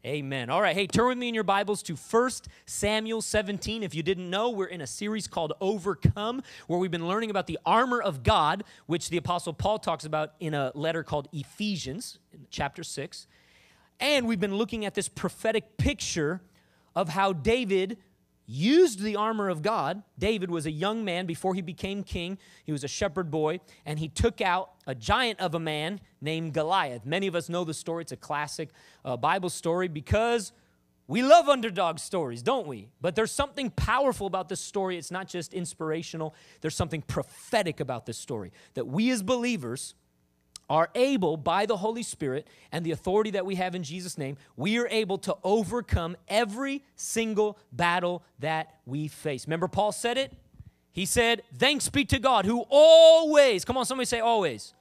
Amen. All right, hey, turn with me in your Bibles to 1 Samuel 17. If you didn't know, we're in a series called Overcome, where we've been learning about the armor of God, which the Apostle Paul talks about in a letter called Ephesians, in chapter 6. And we've been looking at this prophetic picture of how David used the armor of God. David was a young man before he became king. He was a shepherd boy, and he took out a giant of a man named Goliath. Many of us know the story. It's a classic Bible story because we love underdog stories, don't we? But there's something powerful about this story. It's not just inspirational. There's something prophetic about this story, that we as believers are able, by the Holy Spirit and the authority that we have in Jesus' name, we are able to overcome every single battle that we face. Remember Paul said it? He said, thanks be to God who always, come on, somebody say always,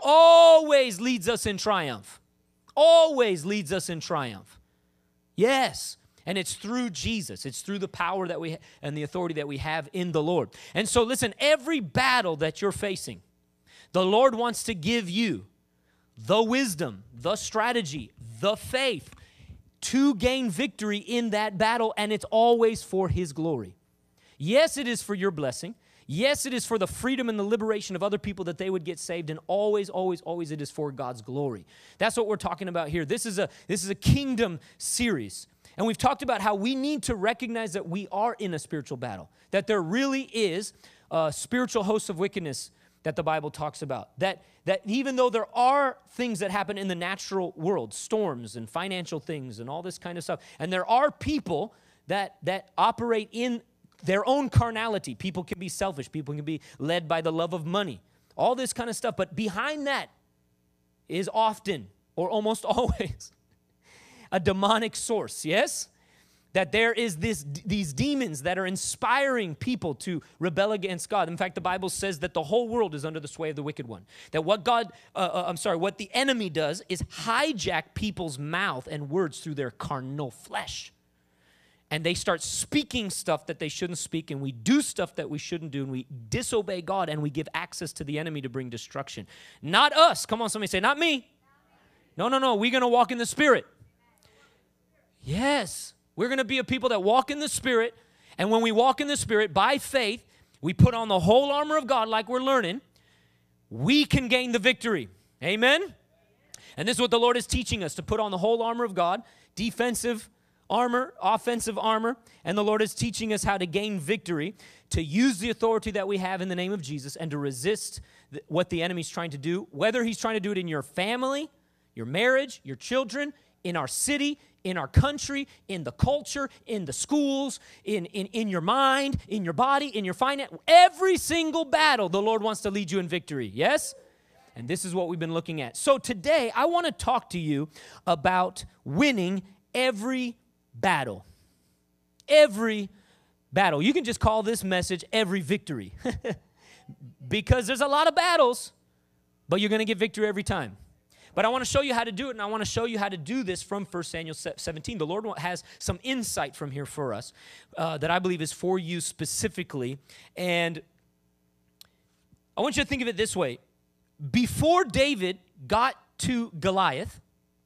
always leads us in triumph. Always leads us in triumph. Yes. And it's through Jesus. It's through the power that we and the authority that we have in the Lord. And so listen, every battle that you're facing, the Lord wants to give you the wisdom, the strategy, the faith to gain victory in that battle, and it's always for His glory. Yes, it is for your blessing. Yes, it is for the freedom and the liberation of other people that they would get saved, and always, always, always it is for God's glory. That's what we're talking about here. This is a kingdom series, and we've talked about how we need to recognize that we are in a spiritual battle, that there really is a spiritual host of wickedness that the Bible talks about. That even though there are things that happen in the natural world, storms and financial things and all this kind of stuff, and there are people that operate in their own carnality. People can be selfish. People can be led by the love of money. All this kind of stuff. But behind that is often, or almost always, a demonic source, yes? That there is these demons that are inspiring people to rebel against God. In fact, the Bible says that the whole world is under the sway of the wicked one. That what the enemy does is hijack people's mouth and words through their carnal flesh. And they start speaking stuff that they shouldn't speak, and we do stuff that we shouldn't do, and we disobey God, and we give access to the enemy to bring destruction. Not us. Come on, somebody say, not me. No. We're going to walk in the Spirit. Yes. We're going to be a people that walk in the Spirit, and when we walk in the Spirit, by faith, we put on the whole armor of God like we're learning, we can gain the victory. Amen? And this is what the Lord is teaching us, to put on the whole armor of God, defensive armor, offensive armor, and the Lord is teaching us how to gain victory, to use the authority that we have in the name of Jesus, and to resist what the enemy's trying to do, whether he's trying to do it in your family, your marriage, your children, in our city, in our country, in the culture, in the schools, in your mind, in your body, in your finance. Every single battle, the Lord wants to lead you in victory, yes? And this is what we've been looking at. So today, I want to talk to you about winning every battle. Every battle. You can just call this message every victory. Because there's a lot of battles, but you're going to get victory every time. But I want to show you how to do it, and I want to show you how to do this from 1 Samuel 17. The Lord has some insight from here for us that I believe is for you specifically. And I want you to think of it this way. Before David got to Goliath,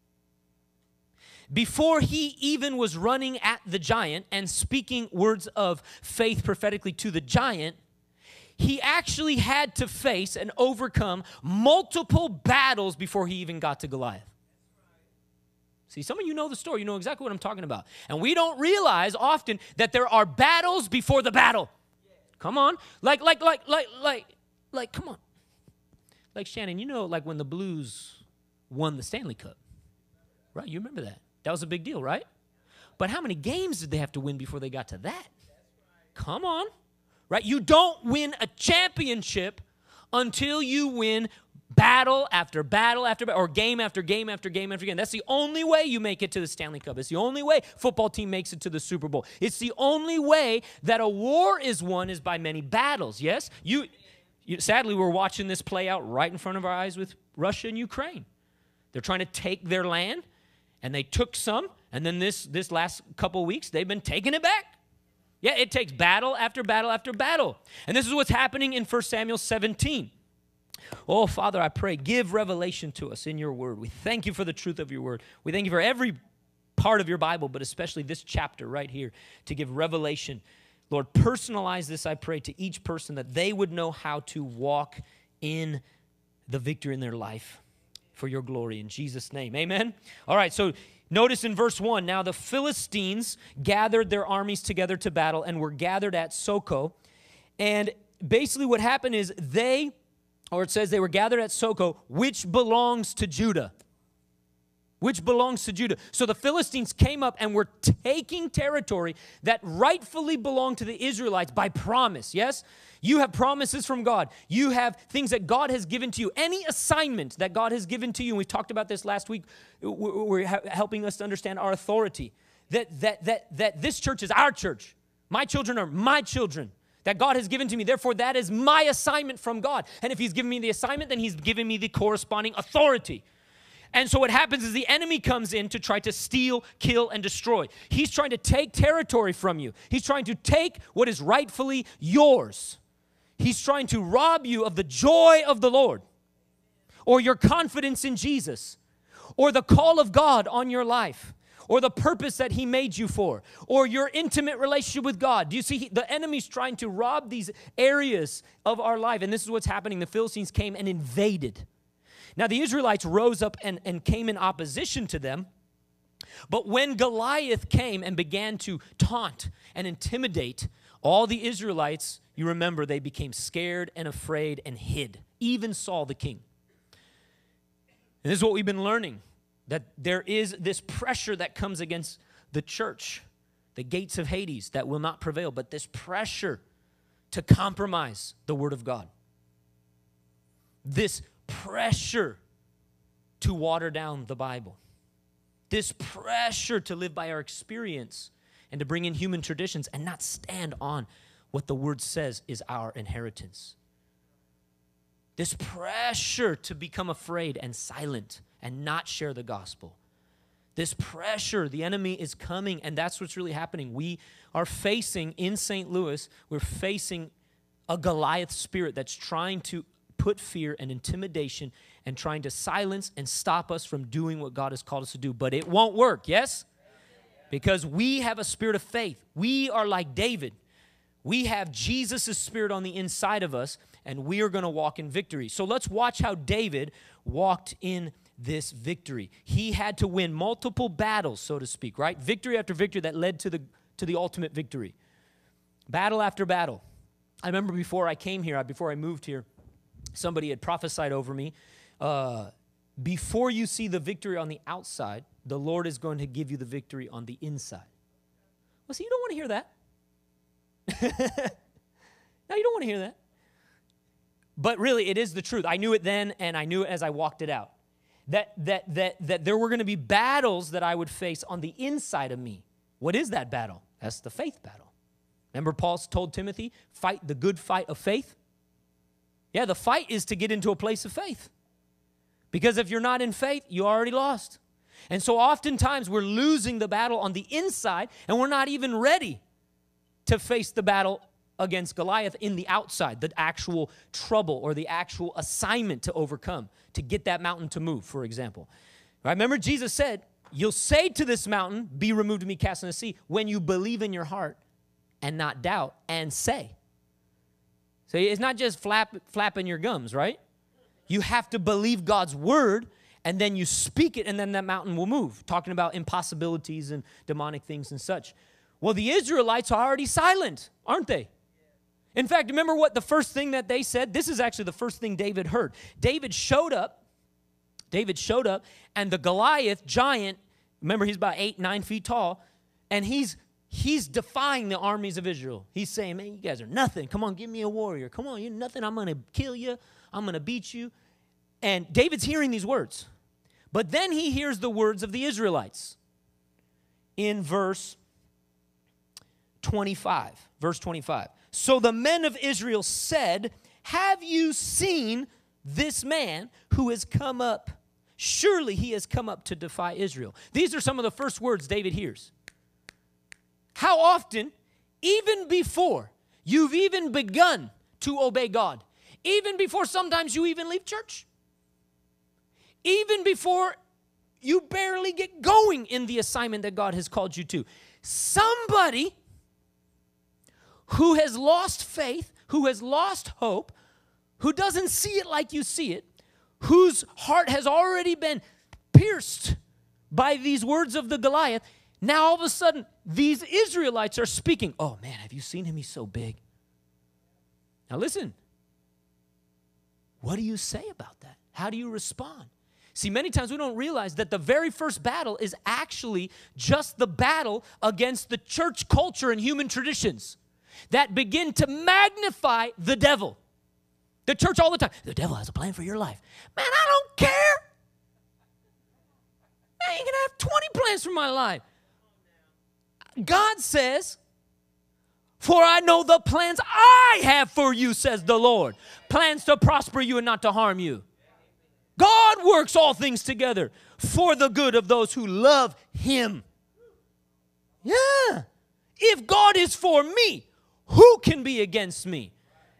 before he even was running at the giant and speaking words of faith prophetically to the giant, he actually had to face and overcome multiple battles before he even got to Goliath. See, some of you know the story. You know exactly what I'm talking about. And we don't realize often that there are battles before the battle. Come on. Like, come on. Like, Shannon, you know, like when the Blues won the Stanley Cup. Right? You remember that. That was a big deal, right? But how many games did they have to win before they got to that? Come on. Right? You don't win a championship until you win battle after battle after battle, or game after game after game after game. That's the only way you make it to the Stanley Cup. It's the only way football team makes it to the Super Bowl. It's the only way that a war is won is by many battles. Yes? Sadly, we're watching this play out right in front of our eyes with Russia and Ukraine. They're trying to take their land, and they took some, and then this last couple of weeks, they've been taking it back. Yeah, it takes battle after battle after battle. And this is what's happening in 1 Samuel 17. Oh, Father, I pray, give revelation to us in your word. We thank you for the truth of your word. We thank you for every part of your Bible, but especially this chapter right here to give revelation. Lord, personalize this, I pray, to each person that they would know how to walk in the victory in their life for your glory. In Jesus' name, amen? All right, so notice in verse 1, now the Philistines gathered their armies together to battle and were gathered at Soko. And basically what happened is it says they were gathered at Soko, which belongs to Judah. Which belongs to Judah. So the Philistines came up and were taking territory that rightfully belonged to the Israelites by promise, yes? You have promises from God. You have things that God has given to you. Any assignment that God has given to you, and we talked about this last week, we're helping us to understand our authority, that this church is our church. My children are my children that God has given to me. Therefore, that is my assignment from God. And if he's given me the assignment, then he's given me the corresponding authority. And so what happens is the enemy comes in to try to steal, kill, and destroy. He's trying to take territory from you. He's trying to take what is rightfully yours. He's trying to rob you of the joy of the Lord, or your confidence in Jesus, or the call of God on your life, or the purpose that he made you for, or your intimate relationship with God. Do you see? The enemy's trying to rob these areas of our life, and this is what's happening. The Philistines came and invaded. Now, the Israelites rose up and came in opposition to them. But when Goliath came and began to taunt and intimidate all the Israelites, you remember they became scared and afraid and hid, even Saul the king. And this is what we've been learning, that there is this pressure that comes against the church, the gates of Hades that will not prevail, but this pressure to compromise the word of God. This pressure to water down the Bible. This pressure to live by our experience and to bring in human traditions and not stand on what the word says is our inheritance. This pressure to become afraid and silent and not share the gospel. This pressure, the enemy is coming, and that's what's really happening. We are facing, in St. Louis, we're facing a Goliath spirit that's trying to put fear and intimidation and trying to silence and stop us from doing what God has called us to do. But it won't work, yes? Because we have a spirit of faith. We are like David. We have Jesus' spirit on the inside of us, and we are going to walk in victory. So let's watch how David walked in this victory. He had to win multiple battles, so to speak, right? Victory after victory that led to the ultimate victory. Battle after battle. I remember before I came here, before I moved here, somebody had prophesied over me, before you see the victory on the outside, the Lord is going to give you the victory on the inside. Well, see, you don't want to hear that. No, you don't want to hear that. But really, it is the truth. I knew it then, and I knew it as I walked it out. That there were going to be battles that I would face on the inside of me. What is that battle? That's the faith battle. Remember Paul told Timothy, fight the good fight of faith? Yeah, the fight is to get into a place of faith. Because if you're not in faith, you already lost. And so oftentimes we're losing the battle on the inside, and we're not even ready to face the battle against Goliath in the outside, the actual trouble or the actual assignment to overcome, to get that mountain to move, for example. Right? Remember Jesus said, you'll say to this mountain, be removed to me, cast in the sea, when you believe in your heart and not doubt and say. So it's not just flapping your gums, right? You have to believe God's word, and then you speak it, and then that mountain will move. Talking about impossibilities and demonic things and such. Well, the Israelites are already silent, aren't they? In fact, remember what the first thing that they said? This is actually the first thing David heard. David showed up, and the Goliath giant, remember he's about 8-9 feet tall, and he's defying the armies of Israel. He's saying, man, you guys are nothing. Come on, give me a warrior. Come on, you're nothing. I'm going to kill you. I'm going to beat you. And David's hearing these words. But then he hears the words of the Israelites in verse 25. Verse 25. So the men of Israel said, have you seen this man who has come up? Surely he has come up to defy Israel. These are some of the first words David hears. How often, even before you've even begun to obey God, even before sometimes you even leave church, even before you barely get going in the assignment that God has called you to. Somebody who has lost faith, who has lost hope, who doesn't see it like you see it, whose heart has already been pierced by these words of the Goliath, now all of a sudden these Israelites are speaking. Oh man, have you seen him? He's so big. Now listen, what do you say about that? How do you respond? See, many times we don't realize that the very first battle is actually just the battle against the church culture and human traditions that begin to magnify the devil. The church all the time, the devil has a plan for your life. Man, I don't care. Man, you can have 20 plans for my life. God says, for I know the plans I have for you, says the Lord. Plans to prosper you and not to harm you. God works all things together for the good of those who love him. Yeah. If God is for me, who can be against me?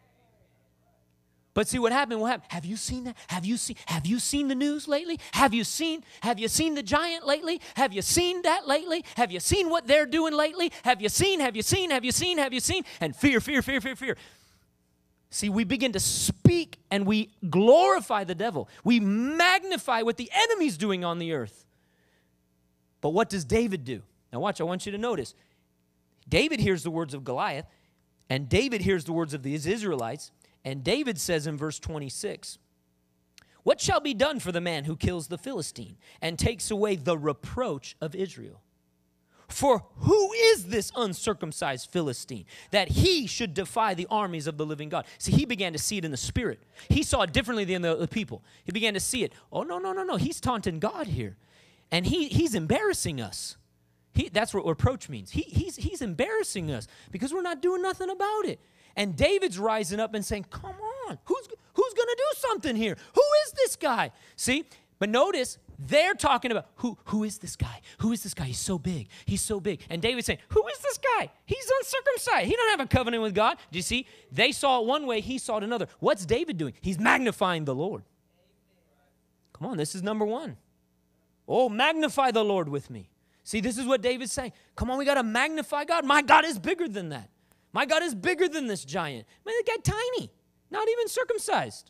But see what happened? Have you seen that? Have you seen the news lately? Have you seen the giant lately? Have you seen that lately? Have you seen what they're doing lately? Have you seen? And fear. See, we begin to speak and we glorify the devil. We magnify what the enemy's doing on the earth. But what does David do? Now watch, I want you to notice. David hears the words of Goliath, and David hears the words of these Israelites, and David says in verse 26, what shall be done for the man who kills the Philistine and takes away the reproach of Israel? For who is this uncircumcised Philistine that he should defy the armies of the living God? See, he began to see it in the spirit. He saw it differently than the people. He began to see it. Oh, no. He's taunting God here. And he's embarrassing us. That's what reproach means. He's embarrassing us because we're not doing nothing about it. And David's rising up and saying, come on, who's going to do something here? Who is this guy? See, but notice, they're talking about, who is this guy? Who is this guy? He's so big. And David's saying, who is this guy? He's uncircumcised. He don't have a covenant with God. Do you see? They saw it one way, he saw it another. What's David doing? He's magnifying the Lord. Come on, this is number one. Oh, magnify the Lord with me. See, this is what David's saying. Come on, we got to magnify God. My God is bigger than that. My God is bigger than this giant. Man, that guy tiny, not even circumcised.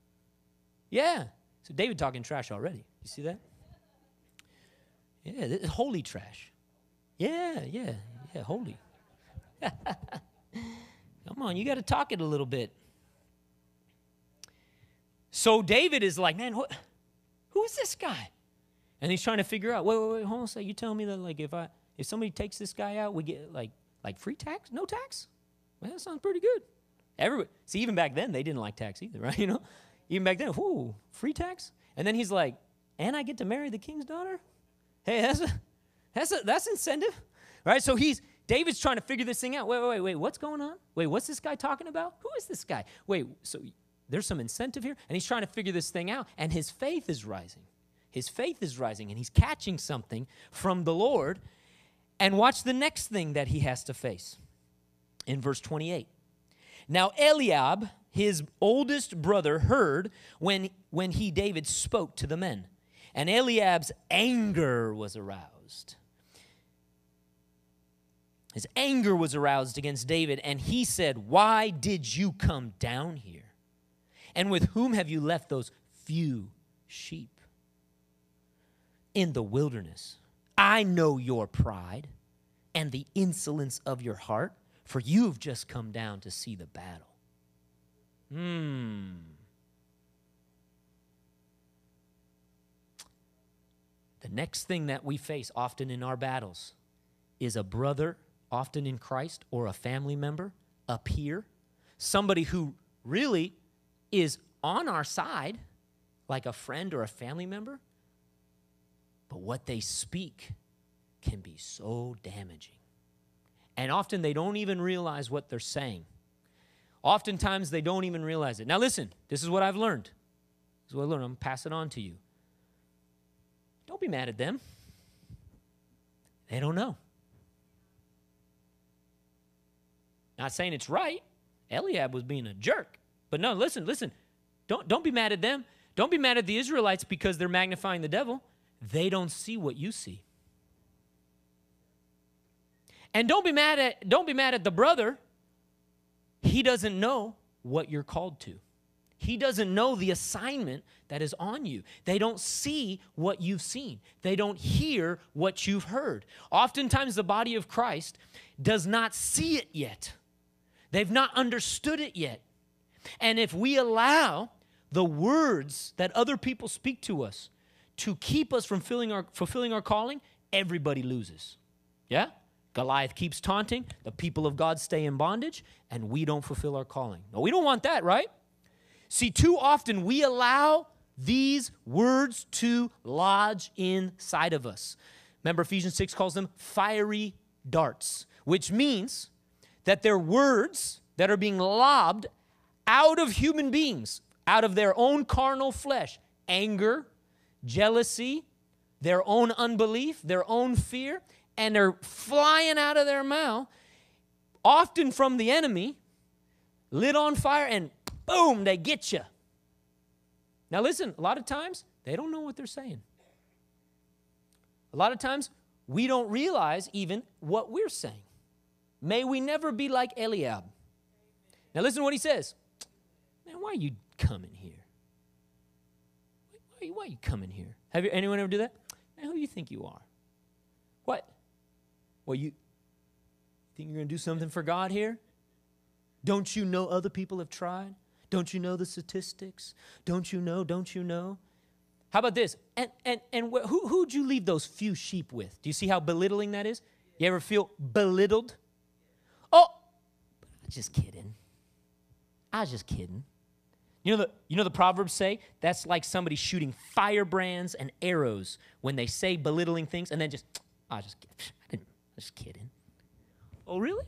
Yeah. So David talking trash already. You see that? Yeah, this is holy trash. Yeah, holy. Come on, you got to talk it a little bit. So David is like, man, who is this guy? And he's trying to figure out, wait, hold on a second. You tell me that like if somebody takes this guy out, we get like free tax? No tax? Well, that sounds pretty good. Everybody, see, even back then, they didn't like tax either, right? Even back then, free tax? And then he's like, and I get to marry the king's daughter? Hey, that's incentive, right? So David's trying to figure this thing out. Wait, what's going on? Wait, what's this guy talking about? Who is this guy? Wait, so there's some incentive here? And he's trying to figure this thing out, and his faith is rising. And he's catching something from the Lord. And watch the next thing that he has to face in verse 28. Now Eliab, his oldest brother, heard when David spoke to the men. And Eliab's anger was aroused. His anger was aroused against David, and he said, why did you come down here? And with whom have you left those few sheep in the wilderness? I know your pride and the insolence of your heart, for you've just come down to see the battle. The next thing that we face often in our battles is a brother, often in Christ, or a family member, a peer, somebody who really is on our side, like a friend or a family member, but what they speak can be so damaging. And often they don't even realize what they're saying. Oftentimes they don't even realize it. Now listen, this is what I've learned. This is what I learned. I'm going to pass it on to you. Don't be mad at them. They don't know. Not saying it's right. Eliab was being a jerk. But no, listen. Don't be mad at them. Don't be mad at the Israelites because they're magnifying the devil. they don't see what you see. And don't be mad at the brother. He doesn't know what you're called to. He doesn't know the assignment that is on you. They don't see what you've seen. They don't hear what you've heard. Oftentimes the body of Christ does not see it yet. They've not understood it yet. And if we allow the words that other people speak to us to keep us from fulfilling our calling, everybody loses. Yeah? Goliath keeps taunting, the people of God stay in bondage, and we don't fulfill our calling. No, we don't want that, right? See, too often we allow these words to lodge inside of us. Remember, Ephesians 6 calls them fiery darts, which means that they're words that are being lobbed out of human beings, out of their own carnal flesh. Anger, jealousy, their own unbelief, their own fear, and they're flying out of their mouth, often from the enemy, lit on fire, and boom, they get you. Now listen, a lot of times, they don't know what they're saying. A lot of times, we don't realize even what we're saying. May we never be like Eliab. Now listen to what he says. Man, why are you coming here? Why are you coming here? Have anyone ever do that? Man, who do you think you are? What? Well, you think you're going to do something for God here? Don't you know other people have tried? Don't you know the statistics? Don't you know? Don't you know? How about this? And who'd you leave those few sheep with? Do you see how belittling that is? You ever feel belittled? Oh, just kidding. I was just kidding. You know the Proverbs say that's like somebody shooting firebrands and arrows when they say belittling things and then I was just kidding. Oh, really?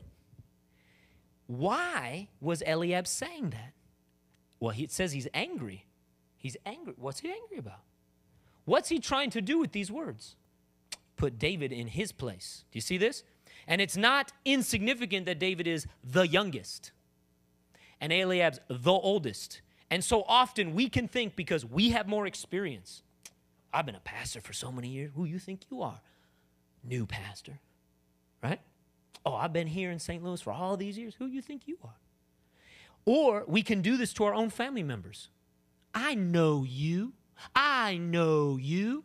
Why was Eliab saying that? Well, it says he's angry. He's angry. What's he angry about? What's he trying to do with these words? Put David in his place. Do you see this? And it's not insignificant that David is the youngest and Eliab's the oldest. And so often we can think because we have more experience. I've been a pastor for so many years. Who you think you are? New pastor, right? Oh, I've been here in St. Louis for all these years. Who you think you are? Or we can do this to our own family members. I know you. I know you.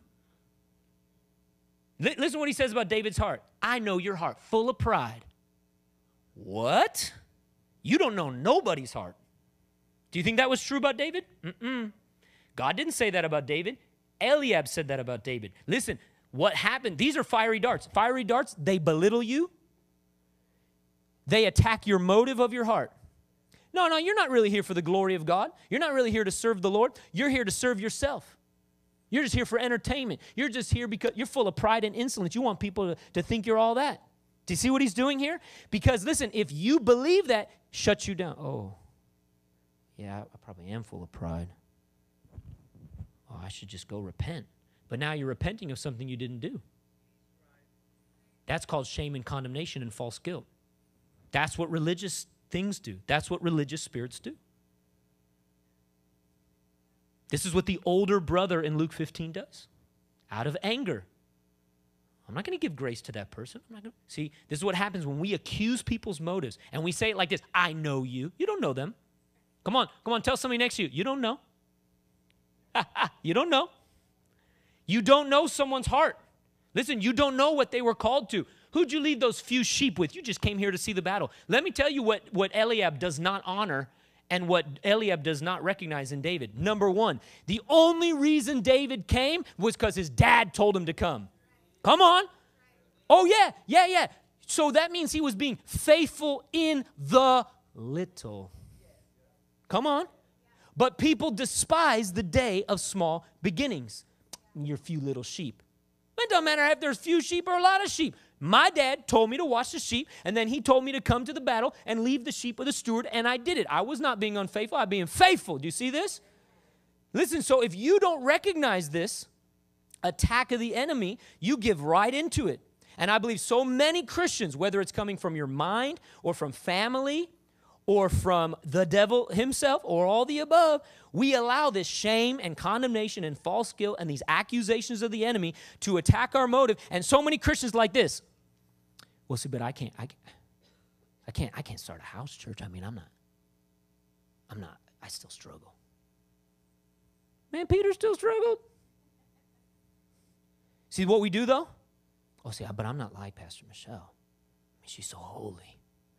Listen to what he says about David's heart. I know your heart, full of pride. What? You don't know nobody's heart. Do you think that was true about David? God didn't say that about David. Eliab said that about David. Listen, what happened? These are fiery darts. Fiery darts, they belittle you. They attack your motive of your heart. No, you're not really here for the glory of God. You're not really here to serve the Lord. You're here to serve yourself. You're just here for entertainment. You're just here because you're full of pride and insolence. You want people to think you're all that. Do you see what he's doing here? Because listen, if you believe that, shuts you down. Oh, yeah, I probably am full of pride. Oh, I should just go repent. But now you're repenting of something you didn't do. That's called shame and condemnation and false guilt. That's what religious things do. That's what religious spirits do. This is what the older brother in Luke 15 does. Out of anger. I'm not going to give grace to that person. See, this is what happens when we accuse people's motives and we say it like this, I know you. You don't know them. Come on, tell somebody next to you. You don't know. You don't know. You don't know someone's heart. Listen, you don't know what they were called to. Who'd you leave those few sheep with? You just came here to see the battle. Let me tell you what Eliab does not honor and what Eliab does not recognize in David. Number one, the only reason David came was because his dad told him to come. Come on. Oh, yeah. So that means he was being faithful in the little. Come on. But people despise the day of small beginnings. Your few little sheep. It doesn't matter if there's few sheep or a lot of sheep. My dad told me to watch the sheep, and then he told me to come to the battle and leave the sheep with a steward, and I did it. I was not being unfaithful. I'm being faithful. Do you see this? Listen, so if you don't recognize this attack of the enemy, you give right into it. And I believe so many Christians, whether it's coming from your mind or from family or from the devil himself or all the above, we allow this shame and condemnation and false guilt and these accusations of the enemy to attack our motive. And so many Christians like this. Well, see, but I can't start a house church. I mean, I still struggle. Man, Peter still struggled. See what we do, though? Oh, see, but I'm not like Pastor Michelle. I mean, she's so holy.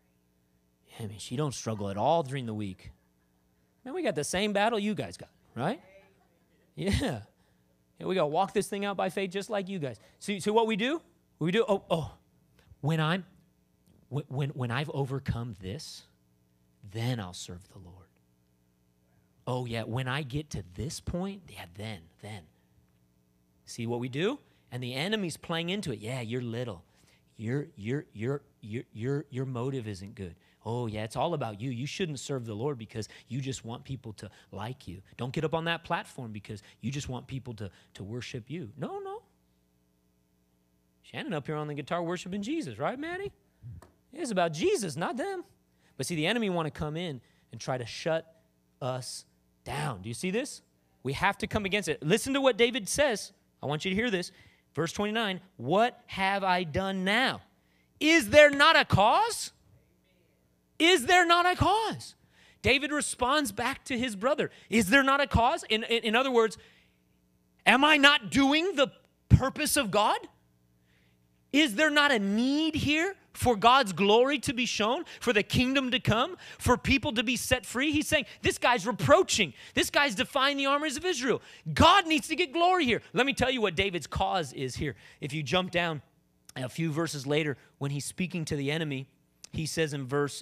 I mean, she don't struggle at all during the week. Man, we got the same battle you guys got, right? Yeah. We got to walk this thing out by faith just like you guys. See what we do? When I've overcome this, then I'll serve the Lord. Oh, yeah, when I get to this point, yeah, then. See what we do? And the enemy's playing into it. Yeah, you're little. Your motive isn't good. Oh, yeah, it's all about you. You shouldn't serve the Lord because you just want people to like you. Don't get up on that platform because you just want people to worship you. No. Shannon up here on the guitar worshiping Jesus, right, Maddie? It's about Jesus, not them. But see, the enemy want to come in and try to shut us down. Do you see this? We have to come against it. Listen to what David says. I want you to hear this. Verse 29, what have I done now? Is there not a cause? Is there not a cause? David responds back to his brother. Is there not a cause? In other words, am I not doing the purpose of God? Is there not a need here for God's glory to be shown, for the kingdom to come, for people to be set free? He's saying, this guy's reproaching. This guy's defying the armies of Israel. God needs to get glory here. Let me tell you what David's cause is here. If you jump down a few verses later, when he's speaking to the enemy, he says in verse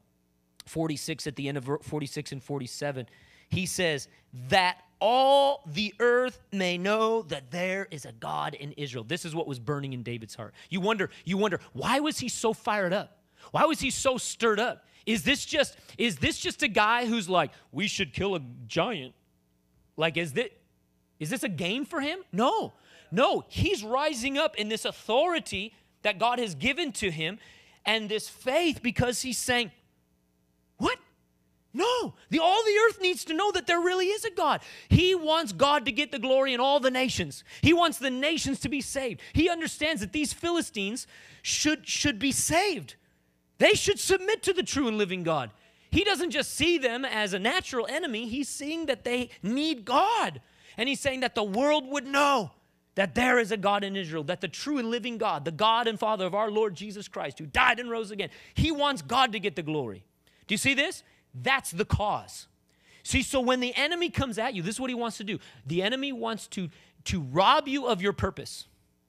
46, at the end of 46 and 47, he says, that all the earth may know that there is a God in Israel. This is what was burning in David's heart. You wonder, why was he so fired up? Why was he so stirred up? Is this just a guy who's like, we should kill a giant? Like, is this a game for him? No, he's rising up in this authority that God has given to him and this faith because he's saying, what? No, all the earth needs to know that there really is a God. He wants God to get the glory in all the nations. He wants the nations to be saved. He understands that these Philistines should be saved. They should submit to the true and living God. He doesn't just see them as a natural enemy. He's seeing that they need God. And he's saying that the world would know that there is a God in Israel, that the true and living God, the God and Father of our Lord Jesus Christ, who died and rose again, he wants God to get the glory. Do you see this? That's the cause. See, so when the enemy comes at you, this is what he wants to do. The enemy wants to rob you of your purpose.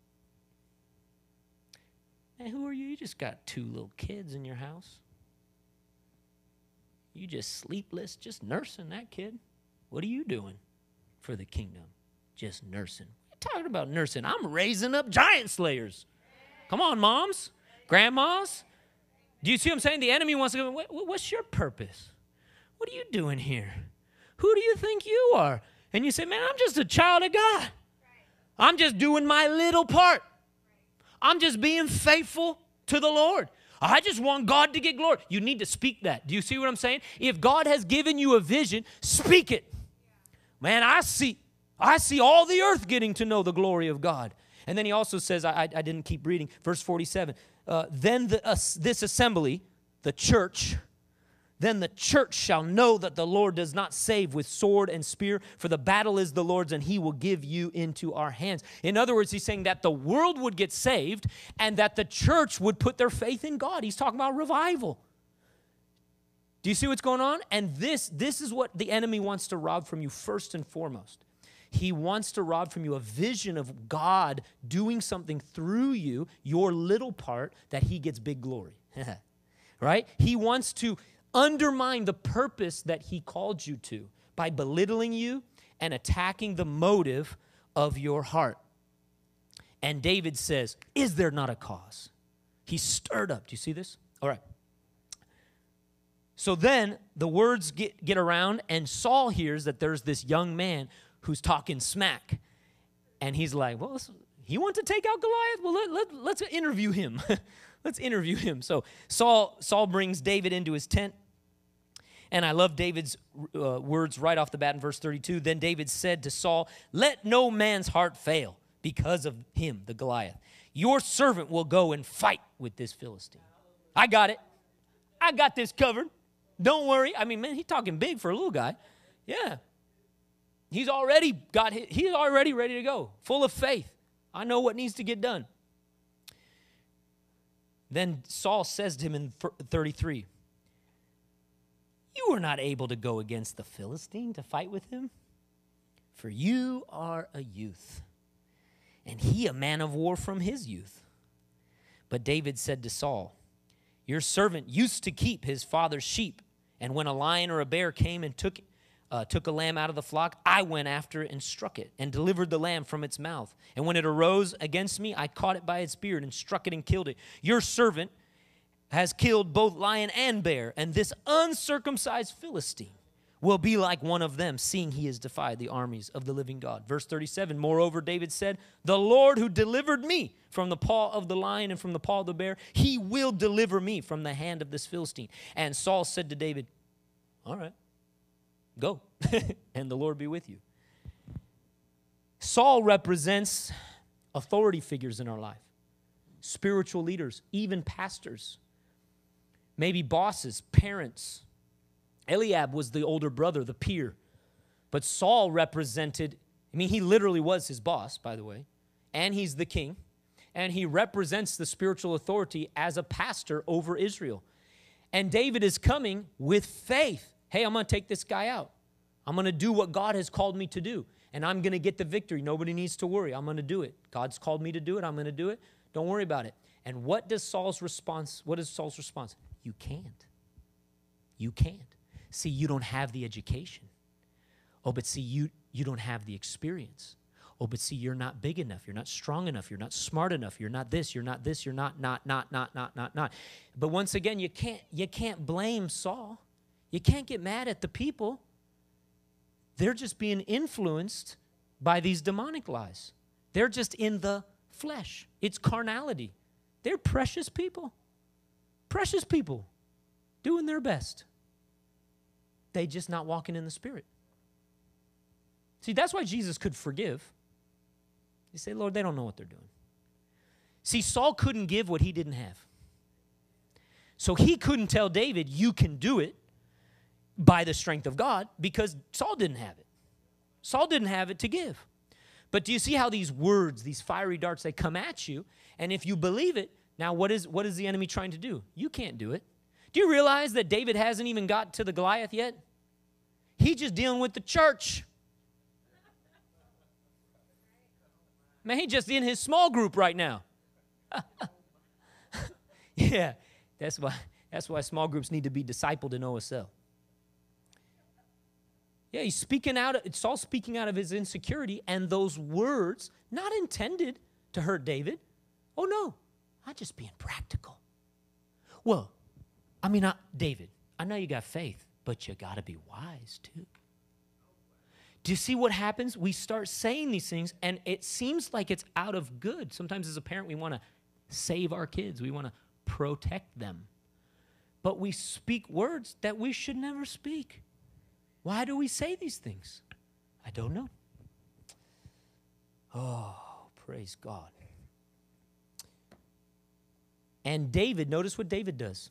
Hey, who are you? You just got 2 little kids in your house. You just sleepless, just nursing that kid. What are you doing for the kingdom? Just nursing. What are you talking about nursing? I'm raising up giant slayers. Come on, moms, grandmas. Do you see what I'm saying? The enemy wants to go, what's your purpose? What are you doing here? Who do you think you are? And you say, man, I'm just a child of God. I'm just doing my little part. I'm just being faithful to the Lord. I just want God to get glory. You need to speak that. Do you see what I'm saying? If God has given you a vision, speak it. Man, I see all the earth getting to know the glory of God. And then he also says, I didn't keep reading, verse 47, then this assembly, the church shall know that the Lord does not save with sword and spear, for the battle is the Lord's, and he will give you into our hands. In other words, he's saying that the world would get saved and that the church would put their faith in God. He's talking about revival. Do you see what's going on? And this is what the enemy wants to rob from you first and foremost. He wants to rob from you a vision of God doing something through you, your little part, that he gets big glory. Right? He wants to undermine the purpose that he called you to by belittling you and attacking the motive of your heart. And David says, is there not a cause? He's stirred up. Do you see this? All right. So then the words get around, and Saul hears that there's this young man who's talking smack. And he's like, well, he wants to take out Goliath? Well, let's interview him. Let's interview him. So Saul brings David into his tent, And I love David's words right off the bat in verse 32. Then David said to Saul, let no man's heart fail because of him, the Goliath. Your servant will go and fight with this Philistine. I got it. I got this covered. Don't worry. I mean, man, he's talking big for a little guy. Yeah. He's already ready to go, full of faith. I know what needs to get done. Then Saul says to him in 33, you are not able to go against the Philistine to fight with him, for you are a youth, and he a man of war from his youth. But David said to Saul, your servant used to keep his father's sheep, and when a lion or a bear came and took a lamb out of the flock, I went after it and struck it and delivered the lamb from its mouth. And when it arose against me, I caught it by its beard and struck it and killed it. Your servant has killed both lion and bear, and this uncircumcised Philistine will be like one of them, seeing he has defied the armies of the living God. Verse 37, moreover, David said, the Lord who delivered me from the paw of the lion and from the paw of the bear, he will deliver me from the hand of this Philistine. And Saul said to David, all right, go, and the Lord be with you. Saul represents authority figures in our life, spiritual leaders, even pastors, maybe bosses, parents. Eliab was the older brother, the peer. But Saul represented, he literally was his boss, by the way, and he's the king, and he represents the spiritual authority as a pastor over Israel. And David is coming with faith. Hey, I'm going to take this guy out. I'm going to do what God has called me to do, and I'm going to get the victory. Nobody needs to worry. I'm going to do it. God's called me to do it. I'm going to do it. Don't worry about it. And what is Saul's response? You can't. You can't. See, you don't have the education. Oh, but see, you don't have the experience. Oh, but see, you're not big enough. You're not strong enough. You're not smart enough. You're not this. You're not this. You're not. But once again, you can't blame Saul. You can't get mad at the people. They're just being influenced by these demonic lies. They're just in the flesh. It's carnality. They're precious people. Precious people doing their best. They just not walking in the Spirit. See, that's why Jesus could forgive. You say, Lord, they don't know what they're doing. See, Saul couldn't give what he didn't have. So he couldn't tell David, you can do it by the strength of God, because Saul didn't have it. Saul didn't have it to give. But do you see how these words, these fiery darts, they come at you, and if you believe it, now what is the enemy trying to do? You can't do it. Do you realize that David hasn't even got to the Goliath yet? He's just dealing with the church. Man, he's just in his small group right now. Yeah, that's why small groups need to be discipled in OSL. Yeah, Saul's speaking out of his insecurity, and those words, not intended to hurt David. Oh, no, I'm just being practical. Well, David, I know you got faith, but you got to be wise too. Do you see what happens? We start saying these things, and it seems like it's out of good. Sometimes as a parent, we want to save our kids. We want to protect them. But we speak words that we should never speak. Why do we say these things? I don't know. Oh, praise God. And David, notice what David does.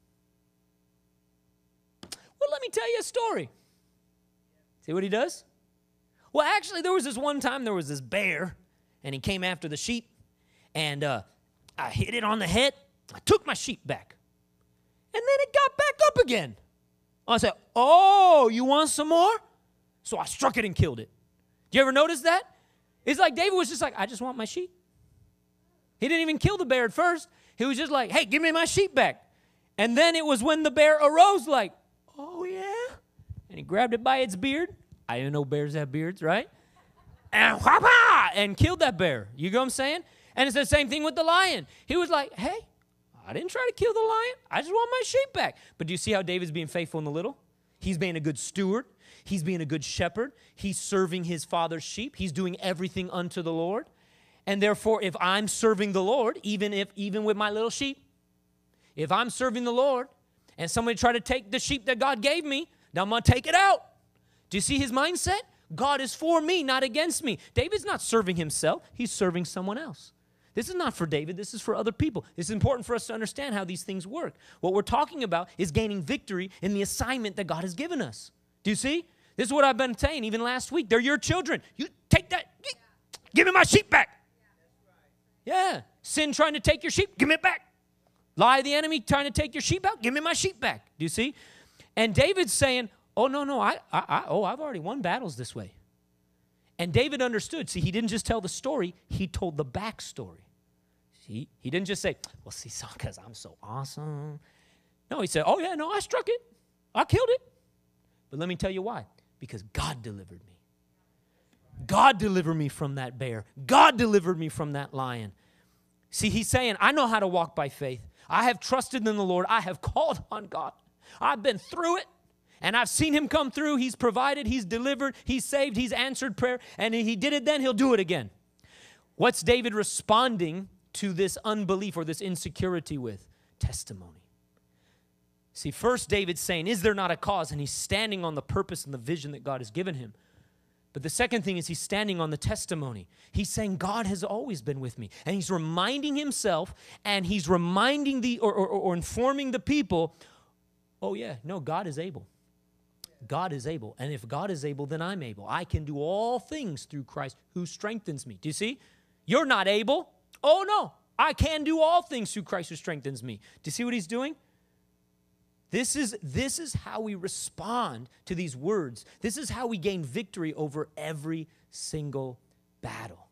Well, let me tell you a story. See what he does? Well, actually, there was this one time, there was this bear, and he came after the sheep, and I hit it on the head. I took my sheep back, and then it got back up again. I said, oh, you want some more? So I struck it and killed it. Do you ever notice that? It's like David was just like, I just want my sheep. He didn't even kill the bear at first. He was just like, hey, give me my sheep back. And then it was when the bear arose like, oh, yeah? And he grabbed it by its beard. I didn't know bears have beards, right? And whapa! And killed that bear. You know what I'm saying? And it's the same thing with the lion. He was like, hey, I didn't try to kill the lion. I just want my sheep back. But do you see how David's being faithful in the little? He's being a good steward. He's being a good shepherd. He's serving his father's sheep. He's doing everything unto the Lord. And therefore, if I'm serving the Lord, even with my little sheep, if I'm serving the Lord and somebody tried to take the sheep that God gave me, now I'm going to take it out. Do you see his mindset? God is for me, not against me. David's not serving himself. He's serving someone else. This is not for David. This is for other people. It's important for us to understand how these things work. What we're talking about is gaining victory in the assignment that God has given us. Do you see? This is what I've been saying even last week. They're your children. You take that. Give me my sheep back. Yeah. Sin trying to take your sheep. Give me it back. Lie of the enemy trying to take your sheep out. Give me my sheep back. Do you see? And David's saying, oh, no, I've already won battles this way. And David understood. See, he didn't just tell the story. He told the backstory. See, he didn't just say, well, see, because I'm so awesome. No, he said, oh, yeah, no, I struck it. I killed it. But let me tell you why. Because God delivered me. God delivered me from that bear. God delivered me from that lion. See, he's saying, I know how to walk by faith. I have trusted in the Lord. I have called on God. I've been through it. And I've seen him come through. He's provided. He's delivered. He's saved. He's answered prayer. And he did it then. He'll do it again. What's David responding to this unbelief or this insecurity with? Testimony. See, first David's saying, is there not a cause? And he's standing on the purpose and the vision that God has given him. But the second thing is he's standing on the testimony. He's saying, God has always been with me. And he's reminding himself and he's reminding or informing the people, oh yeah, no, God is able. God is able. And if God is able, then I'm able. I can do all things through Christ who strengthens me. Do you see? You're not able. Oh, no. I can do all things through Christ who strengthens me. Do you see what he's doing? This is how we respond to these words. This is how we gain victory over every single battle.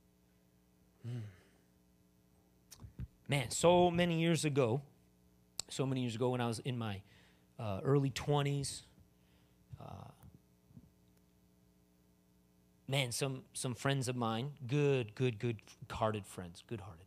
Man, so many years ago when I was in my early 20s, man, some friends of mine, good-hearted friends,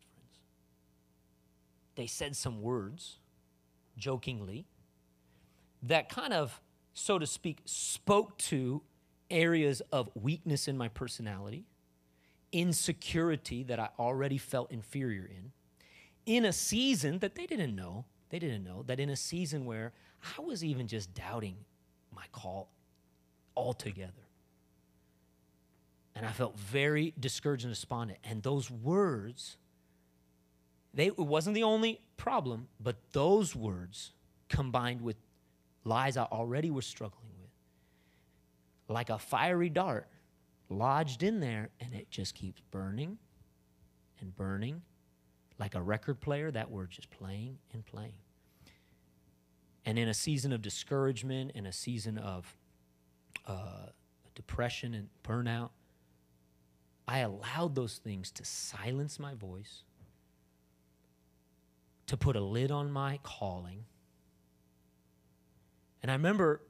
they said some words, jokingly, that kind of, so to speak, spoke to areas of weakness in my personality, insecurity that I already felt inferior in a season that they didn't know that in a season where I was even just doubting my call altogether. And I felt very discouraged and despondent. And those words, it wasn't the only problem, but those words combined with lies I already was struggling with, like a fiery dart lodged in there, and it just keeps burning and burning. Like a record player, that word just playing and playing. And in a season of discouragement, in a season of depression and burnout, I allowed those things to silence my voice, to put a lid on my calling. And I remember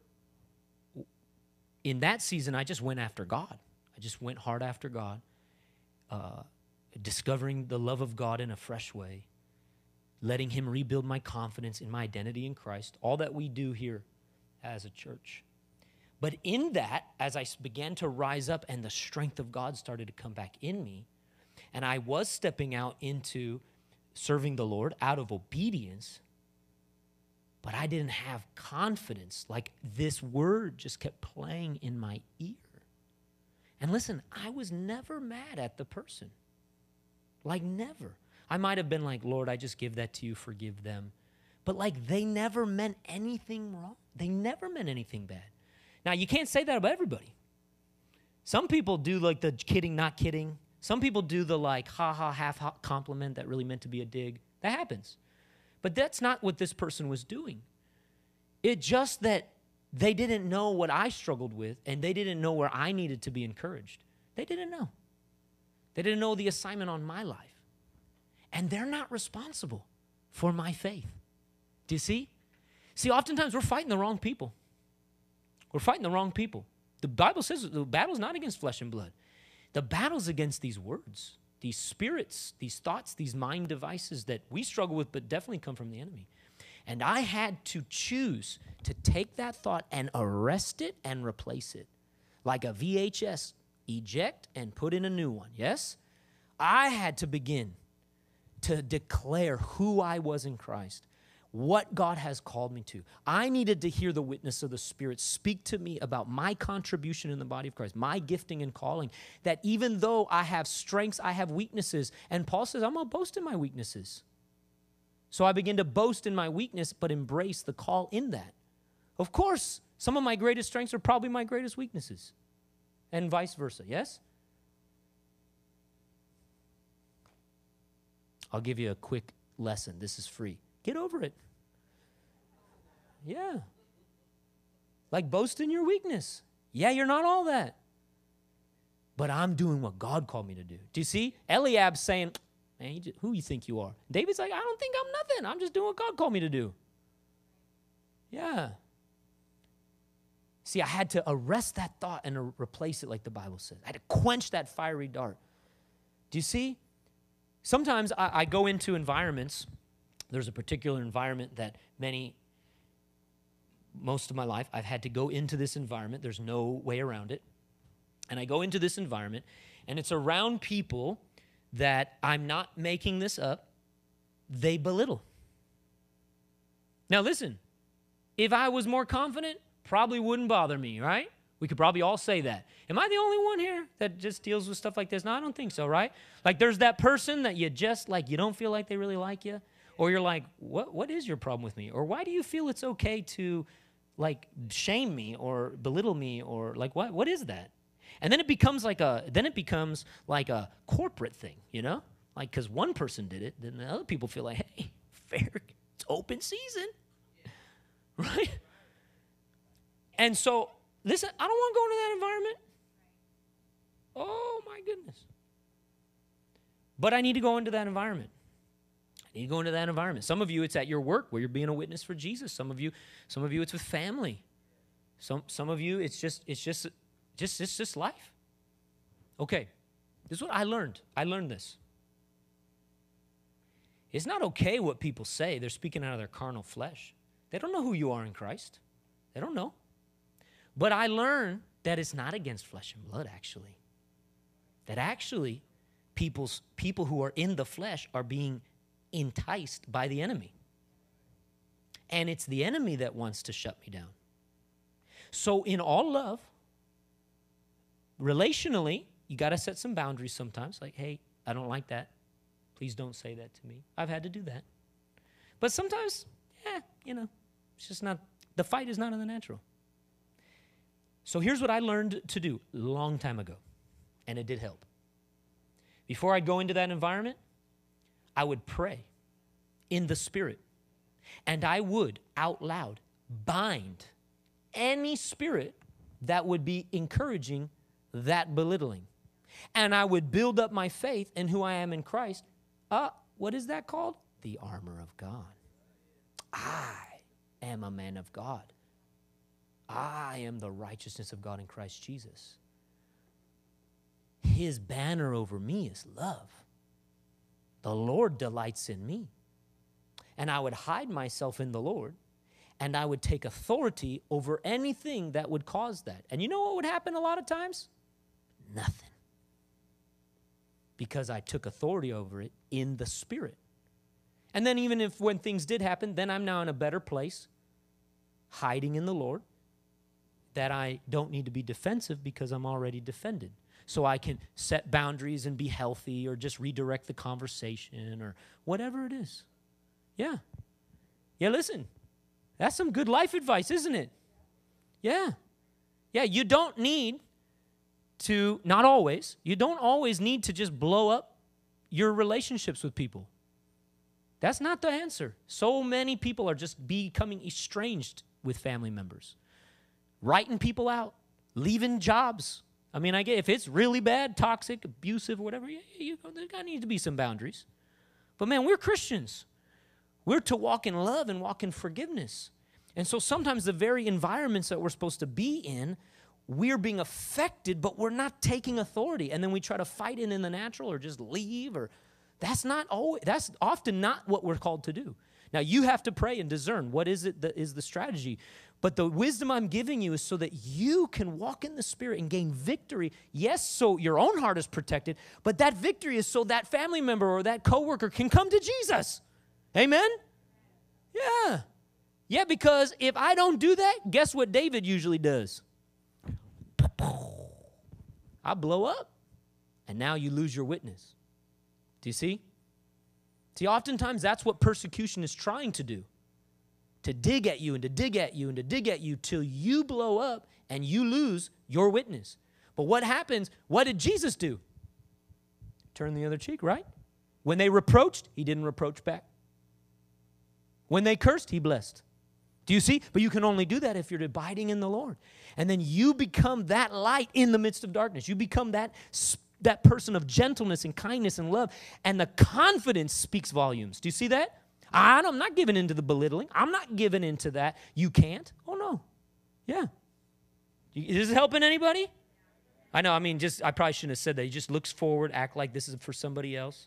in that season, I just went after God. I just went hard after God, discovering the love of God in a fresh way, letting him rebuild my confidence in my identity in Christ, all that we do here as a church. But in that, as I began to rise up and the strength of God started to come back in me, and I was stepping out into serving the Lord out of obedience, but I didn't have confidence. Like this word just kept playing in my ear. And listen, I was never mad at the person. Like never. I might have been like, Lord, I just give that to you, forgive them. But like they never meant anything wrong. They never meant anything bad. Now, you can't say that about everybody. Some people do like the kidding, not kidding. Some people do the like ha-ha, half compliment that really meant to be a dig. That happens. But that's not what this person was doing. It's just that they didn't know what I struggled with, and they didn't know where I needed to be encouraged. They didn't know. They didn't know the assignment on my life. And they're not responsible for my faith. Do you see? See, oftentimes we're fighting the wrong people. We're fighting the wrong people. The Bible says the battle's not against flesh and blood. The battle's against these words, these spirits, these thoughts, these mind devices that we struggle with but definitely come from the enemy. And I had to choose to take that thought and arrest it and replace it. Like a VHS, eject and put in a new one, yes? I had to begin to declare who I was in Christ. what God has called me to. I needed to hear the witness of the Spirit speak to me about my contribution in the body of Christ, my gifting and calling, that even though I have strengths, I have weaknesses. And Paul says, I'm going to boast in my weaknesses. So I begin to boast in my weakness, but embrace the call in that. Of course, some of my greatest strengths are probably my greatest weaknesses, and vice versa, yes? I'll give you a quick lesson. This is free. Get over it. Yeah. Like boast in your weakness. Yeah, you're not all that. But I'm doing what God called me to do. Do you see? Eliab's saying, man, who you think you are? David's like, I don't think I'm nothing. I'm just doing what God called me to do. Yeah. See, I had to arrest that thought and replace it like the Bible says. I had to quench that fiery dart. Do you see? Sometimes I go into environments. There's a particular environment that most of my life, I've had to go into this environment. There's no way around it. And I go into this environment, and it's around people that, I'm not making this up, they belittle. Now listen, if I was more confident, probably wouldn't bother me, right? We could probably all say that. Am I the only one here that just deals with stuff like this? No, I don't think so, right? Like there's that person that you just like, you don't feel like they really like you. Or you're like, what is your problem with me? Or why do you feel it's okay to like shame me or belittle me? Or like, what is that? And then it becomes like a corporate thing, you know? Like, because one person did it, then the other people feel like, hey, fair, it's open season, right? And so, listen, I don't want to go into that environment. Oh, my goodness. But I need to go into that environment. I need to go into that environment. Some of you, it's at your work where you're being a witness for Jesus. Some of you, it's with family. Some of you, it's just life. Okay, this is what I learned. I learned this. It's not okay what people say. They're speaking out of their carnal flesh. They don't know who you are in Christ. They don't know. But I learned that it's not against flesh and blood, actually. That actually, people who are in the flesh are being enticed by the enemy. And it's the enemy that wants to shut me down. So in all love, relationally, you got to set some boundaries sometimes. Like, hey, I don't like that. Please don't say that to me. I've had to do that. But sometimes, it's just not, the fight is not in the natural. So here's what I learned to do a long time ago, and it did help. Before I'd go into that environment, I would pray in the Spirit, and I would out loud bind any spirit that would be encouraging that belittling. And I would build up my faith in who I am in Christ. What is that called? The armor of God. I am a man of God. I am the righteousness of God in Christ Jesus. His banner over me is love. The Lord delights in me. And I would hide myself in the Lord, and I would take authority over anything that would cause that. And you know what would happen a lot of times? Nothing. Because I took authority over it in the Spirit. And then even if when things did happen, then I'm now in a better place, hiding in the Lord, that I don't need to be defensive because I'm already defended. So I can set boundaries and be healthy or just redirect the conversation or whatever it is. Yeah. Yeah, listen. That's some good life advice, isn't it? Yeah. Yeah, you don't need to, not always, you don't always need to just blow up your relationships with people. That's not the answer. So many people are just becoming estranged with family members, writing people out, leaving jobs. I mean, I get if it's really bad, toxic, abusive, whatever, there needs to be some boundaries. But man, we're Christians. We're to walk in love and walk in forgiveness. And so sometimes the very environments that we're supposed to be in, we're being affected, but we're not taking authority. And then we try to fight it in the natural or just leave. Or that's often not what we're called to do. Now, you have to pray and discern what is it that is the strategy. But the wisdom I'm giving you is so that you can walk in the Spirit and gain victory. Yes, so your own heart is protected, but that victory is so that family member or that coworker can come to Jesus. Amen? Yeah. Yeah, because if I don't do that, guess what David usually does? I blow up, and now you lose your witness. Do you see? See, oftentimes that's what persecution is trying to do. To dig at you and to dig at you and to dig at you till you blow up and you lose your witness. But what happens? What did Jesus do? Turn the other cheek, right? When they reproached, he didn't reproach back. When they cursed, he blessed. Do you see? But you can only do that if you're abiding in the Lord. And then you become that light in the midst of darkness. You become that person of gentleness and kindness and love. And the confidence speaks volumes. Do you see that? I'm not giving into the belittling. I'm not giving into that. You can't. Oh, no. Yeah. Is this helping anybody? I know. I mean, I probably shouldn't have said that. He just looks forward, act like this is for somebody else.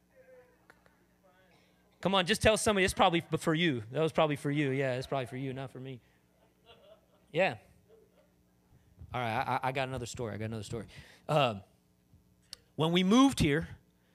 Come on, just tell somebody it's probably for you. That was probably for you. Yeah, it's probably for you, not for me. Yeah. All right, I got another story. When we moved here,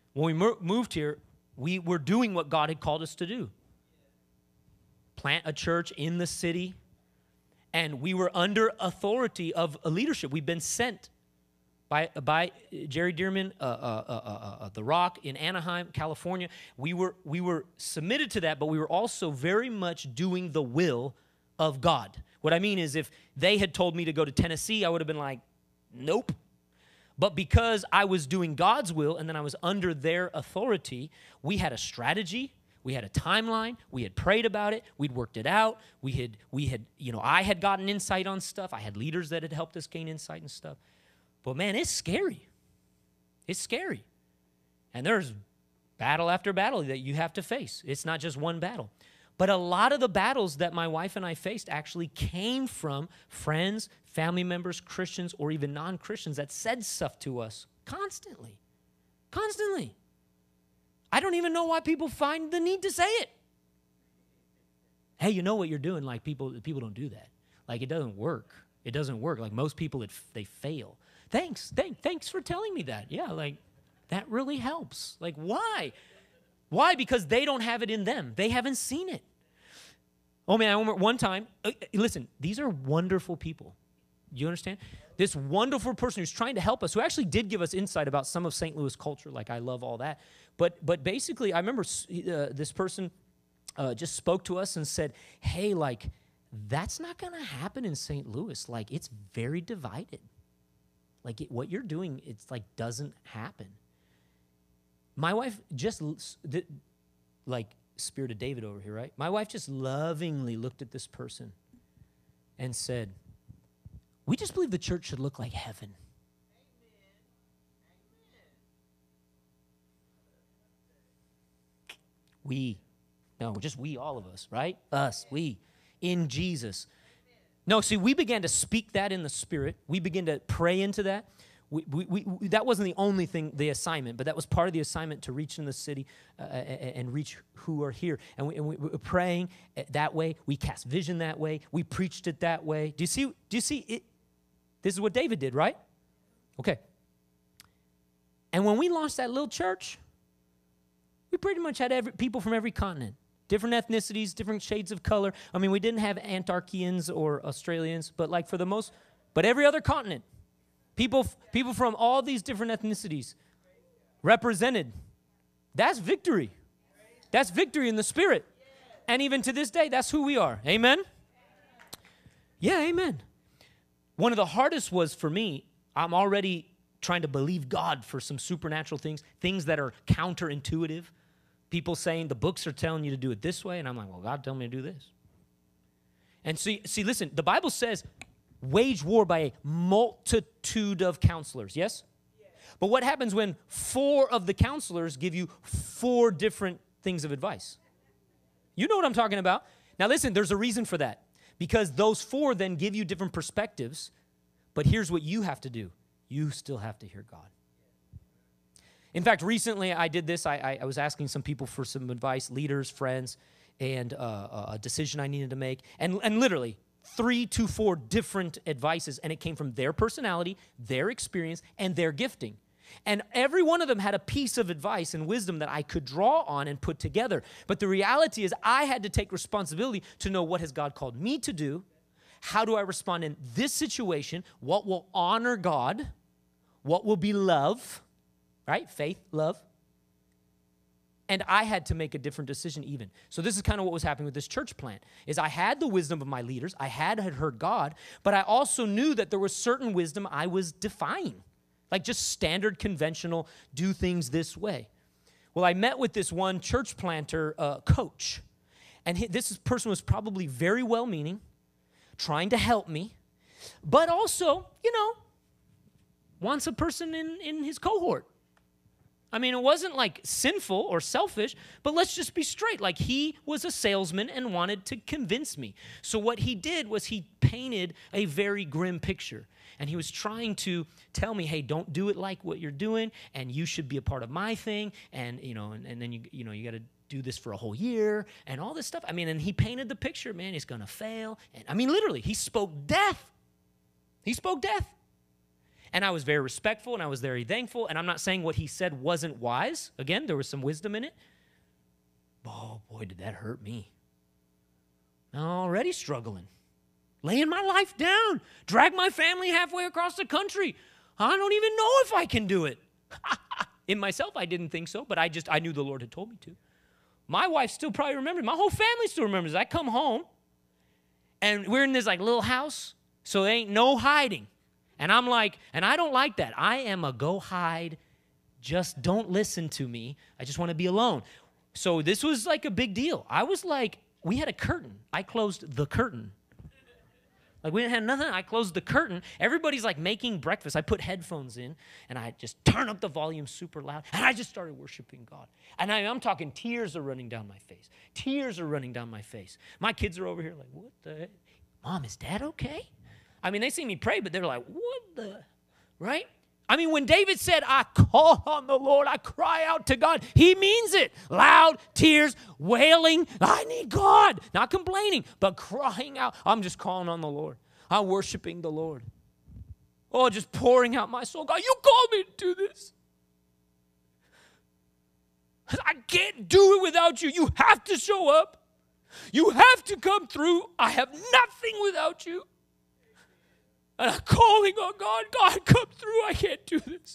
we were doing what God had called us to do. Plant a church in the city, and we were under authority of a leadership. We've been sent by Jerry Dearman, The Rock in Anaheim, California. We were submitted to that, but we were also very much doing the will of God. What I mean is if they had told me to go to Tennessee, I would have been like, nope. But because I was doing God's will and then I was under their authority, we had a strategy, we had a timeline, we had prayed about it, we'd worked it out, we had, I had gotten insight on stuff, I had leaders that had helped us gain insight and stuff. But man, it's scary. It's scary. And there's battle after battle that you have to face. It's not just one battle. But a lot of the battles that my wife and I faced actually came from friends, family members, Christians, or even non-Christians that said stuff to us constantly. Constantly. I don't even know why people find the need to say it. Hey, you know what you're doing? Like people don't do that. Like it doesn't work. It doesn't work. Like most people, they fail. Thanks for telling me that. Yeah, like that really helps. Like why? Why? Because they don't have it in them. They haven't seen it. Oh man, I remember one time, listen, these are wonderful people. You understand? This wonderful person who's trying to help us, who actually did give us insight about some of St. Louis culture, like I love all that. But basically, I remember this person just spoke to us and said, hey, like, that's not going to happen in St. Louis. Like, it's very divided. Like, what you're doing, it's like, doesn't happen. My wife just, like, Spirit of David over here, right? My wife just lovingly looked at this person and said, we just believe the church should look like heaven. We. No, just we, all of us, right? Us, we, in Jesus. No, see, we began to speak that in the Spirit. We began to pray into that. That wasn't the only thing, the assignment, but that was part of the assignment to reach in the city and reach who are here. And we were praying that way. We cast vision that way. We preached it that way. Do you see it? This is what David did, right? Okay. And when we launched that little church, we pretty much had people from every continent, different ethnicities, different shades of color. I mean, we didn't have Antarctians or Australians, but like but every other continent. People from all these different ethnicities represented. That's victory. That's victory in the Spirit. And even to this day, that's who we are. Amen? Yeah, amen. One of the hardest was for me, I'm already trying to believe God for some supernatural things that are counterintuitive. People saying the books are telling you to do it this way, and I'm like, well, God told me to do this. And see, listen, the Bible says, wage war by a multitude of counselors, yes? But what happens when 4 of the counselors give you 4 different things of advice? You know what I'm talking about. Now listen, there's a reason for that. Because those 4 then give you different perspectives. But here's what you have to do. You still have to hear God. In fact, recently I did this. I was asking some people for some advice, leaders, friends, and a decision I needed to make. And literally, 3 to 4 different advices, and it came from their personality, their experience, and their gifting. And every one of them had a piece of advice and wisdom that I could draw on and put together. But the reality is I had to take responsibility to know what has God called me to do. How do I respond in this situation? What will honor God? What will be love? Right? Faith, love. And I had to make a different decision even. So this is kind of what was happening with this church plant, is I had the wisdom of my leaders. I had heard God, but I also knew that there was certain wisdom I was defying. Like just standard, conventional, do things this way. Well, I met with this one church planter coach. And this person was probably very well-meaning, trying to help me, but also, wants a person in his cohort. I mean, it wasn't like sinful or selfish, but let's just be straight. Like he was a salesman and wanted to convince me. So what he did was he painted a very grim picture. And he was trying to tell me, hey, don't do it like what you're doing, and you should be a part of my thing, and then you got to do this for a whole year, and all this stuff. I mean, and he painted the picture, man, he's going to fail. And I mean, literally, he spoke death. He spoke death. And I was very respectful, and I was very thankful, and I'm not saying what he said wasn't wise. Again, there was some wisdom in it. Oh, boy, did that hurt me. I'm already struggling. Laying my life down. Drag my family halfway across the country. I don't even know if I can do it. In myself, I didn't think so, but I knew the Lord had told me to. My wife still probably remembers. My whole family still remembers. I come home, and we're in this like little house, so there ain't no hiding. And I'm like, and I don't like that. I am a go hide, just don't listen to me. I just want to be alone. So this was like a big deal. I was like, we had a curtain. I closed the curtain. Like we didn't have nothing. I closed the curtain. Everybody's like making breakfast. I put headphones in and I just turn up the volume super loud and I just started worshiping God. And I'm talking tears are running down my face. Tears are running down my face. My kids are over here like, what the heck? Mom, is Dad okay? I mean, they see me pray, but they're like, what the, right? I mean, when David said, I call on the Lord, I cry out to God, he means it. Loud, tears, wailing, I need God. Not complaining, but crying out. I'm just calling on the Lord. I'm worshiping the Lord. Oh, just pouring out my soul. God, you called me to do this. I can't do it without you. You have to show up. You have to come through. I have nothing without you. And I'm calling on God. God, come through. I can't do this.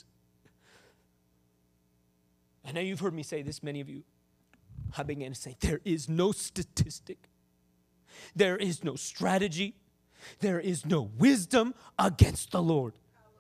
I know you've heard me say this, many of you. I began to say, there is no statistic. There is no strategy. There is no wisdom against the Lord.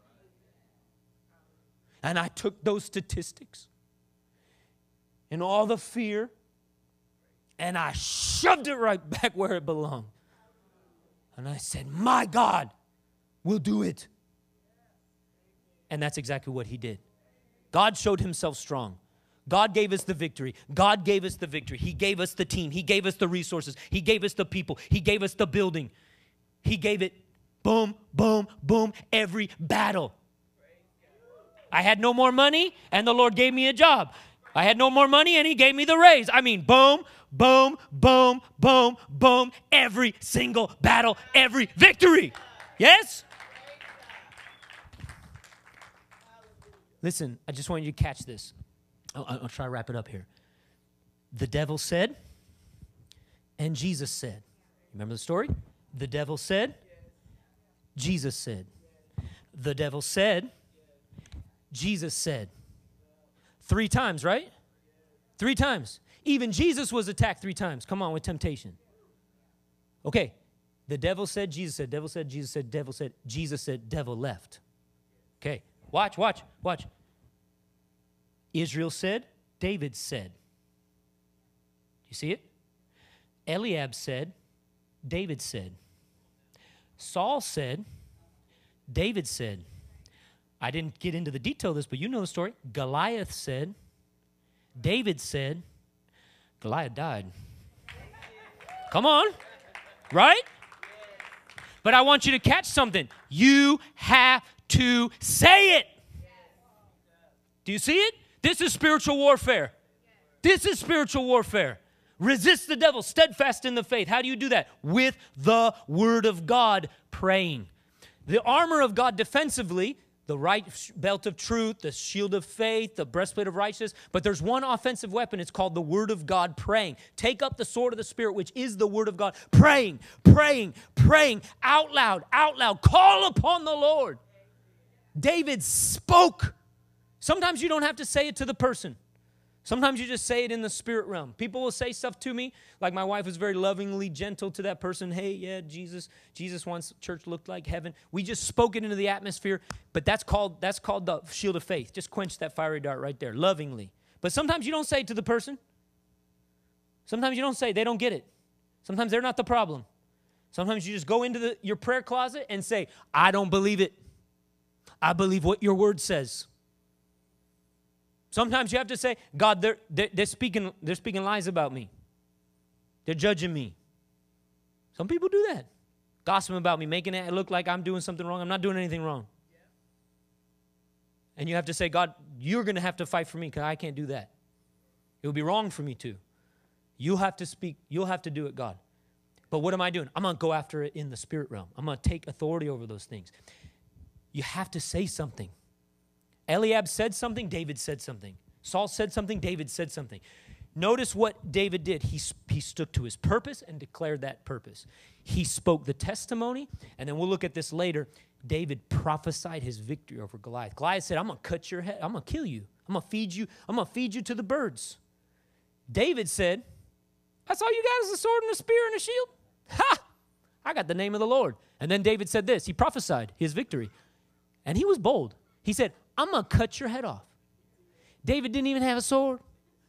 And I took those statistics and all the fear and I shoved it right back where it belonged. And I said, my God will do it. And that's exactly what he did. God showed himself strong. God gave us the victory. God gave us the victory. He gave us the team. He gave us the resources. He gave us the people. He gave us the building. He gave it boom, boom, boom, every battle. I had no more money, and the Lord gave me a job. I had no more money, and he gave me the raise. I mean, boom, boom, boom, boom, boom, every single battle, every victory. Yes? Listen, I just want you to catch this. I'll try to wrap it up here. The devil said, and Jesus said. Remember the story? The devil said, Jesus said. The devil said, Jesus said. 3 times, right? 3 times. Even Jesus was attacked 3 times. Come on, with temptation. Okay. The devil said, Jesus said, devil said, Jesus said, devil said, Jesus said, devil left. Okay. Watch. Israel said, David said. You see it? Eliab said, David said. Saul said, David said. I didn't get into the detail of this, but you know the story. Goliath said, David said, Goliath died. Come on, right? But I want you to catch something. You have to say it. Do you see it? This is spiritual warfare. This is spiritual warfare. Resist the devil, steadfast in the faith. How do you do that? With the word of God, praying. The armor of God defensively, the right belt of truth, the shield of faith, the breastplate of righteousness. But there's one offensive weapon. It's called the word of God, praying. Take up the sword of the Spirit, which is the word of God. Praying, praying, praying out loud, out loud. Call upon the Lord. David spoke. Sometimes you don't have to say it to the person. Sometimes you just say it in the spirit realm. People will say stuff to me, like my wife was very lovingly gentle to that person. Hey, yeah, Jesus wants church looked like heaven. We just spoke it into the atmosphere, but that's called the shield of faith. Just quench that fiery dart right there, lovingly. But sometimes you don't say it to the person. Sometimes you don't say it. They don't get it. Sometimes they're not the problem. Sometimes you just go into your prayer closet and say, I don't believe it. I believe what your word says. Sometimes you have to say, God, they're speaking lies about me. They're judging me. Some people do that. Gossiping about me, making it look like I'm doing something wrong. I'm not doing anything wrong. And you have to say, God, you're going to have to fight for me because I can't do that. It would be wrong for me to. You'll have to speak. You'll have to do it, God. But what am I doing? I'm going to go after it in the spirit realm. I'm going to take authority over those things. You have to say something. Eliab said something, David said something. Saul said something, David said something. Notice what David did. He stuck to his purpose and declared that purpose. He spoke the testimony, and then we'll look at this later. David prophesied his victory over Goliath. Goliath said, I'm going to cut your head. I'm going to kill you. I'm going to feed you. I'm going to feed you to the birds. David said, that's all you got is a sword and a spear and a shield? Ha! I got the name of the Lord. And then David said this. He prophesied his victory. And he was bold. He said, I'm going to cut your head off. David didn't even have a sword.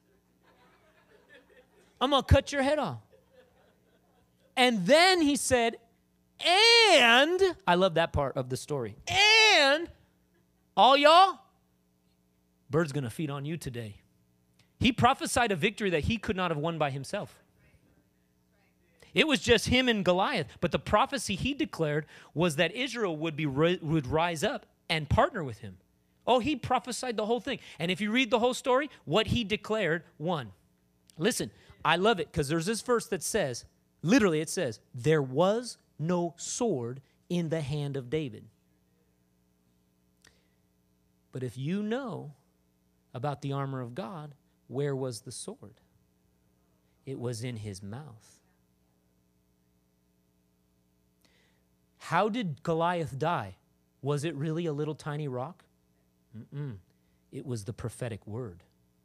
I'm going to cut your head off. And then he said, and, I love that part of the story, and all y'all, bird's going to feed on you today. He prophesied a victory that he could not have won by himself. It was just him and Goliath. But the prophecy he declared was that Israel would rise up and partner with him. Oh, he prophesied the whole thing. And if you read the whole story, what he declared won. Listen, I love it because there's this verse that says, literally it says, there was no sword in the hand of David. But if you know about the armor of God, where was the sword? It was in his mouth. How did Goliath die? Was it really a little tiny rock? It was the prophetic word.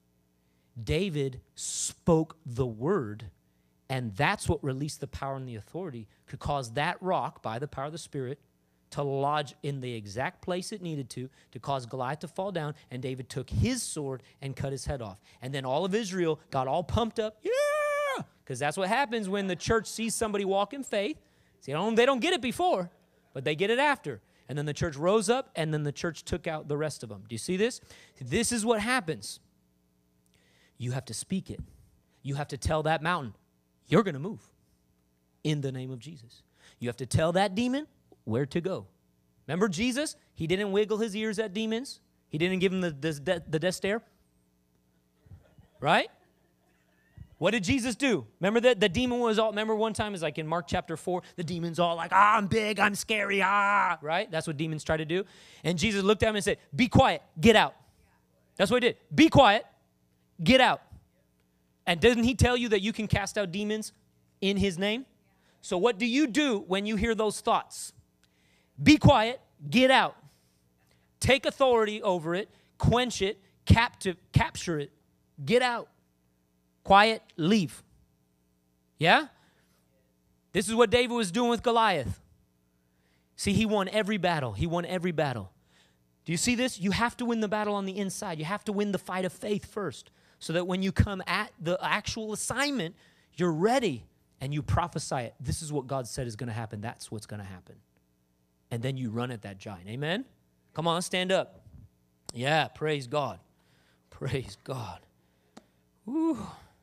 David spoke the word, and that's what released the power and the authority, could cause that rock, by the power of the Spirit, to lodge in the exact place it needed to cause Goliath to fall down, and David took his sword and cut his head off. And then all of Israel got all pumped up, yeah! Because that's what happens when the church sees somebody walk in faith. See, they don't get it before, but they get it after. And then the church rose up, and then the church took out the rest of them. Do you see this? This is what happens. You have to speak it. You have to tell that mountain, you're going to move in the name of Jesus. You have to tell that demon where to go. Remember Jesus? He didn't wiggle his ears at demons. He didn't give them the death stare. Right? What did Jesus do? Remember that the demon was all, remember one time, it's like in Mark chapter 4, the demon's all like, I'm big, I'm scary, right? That's what demons try to do. And Jesus looked at him and said, be quiet, get out. That's what he did. Be quiet, get out. And doesn't he tell you that you can cast out demons in his name? So what do you do when you hear those thoughts? Be quiet, get out. Take authority over it, quench it, capture it, get out. Quiet, leave. Yeah? This is what David was doing with Goliath. See, he won every battle. He won every battle. Do you see this? You have to win the battle on the inside. You have to win the fight of faith first so that when you come at the actual assignment, you're ready and you prophesy it. This is what God said is going to happen. That's what's going to happen. And then you run at that giant. Amen? Come on, stand up. Yeah, praise God. Praise God. Woo.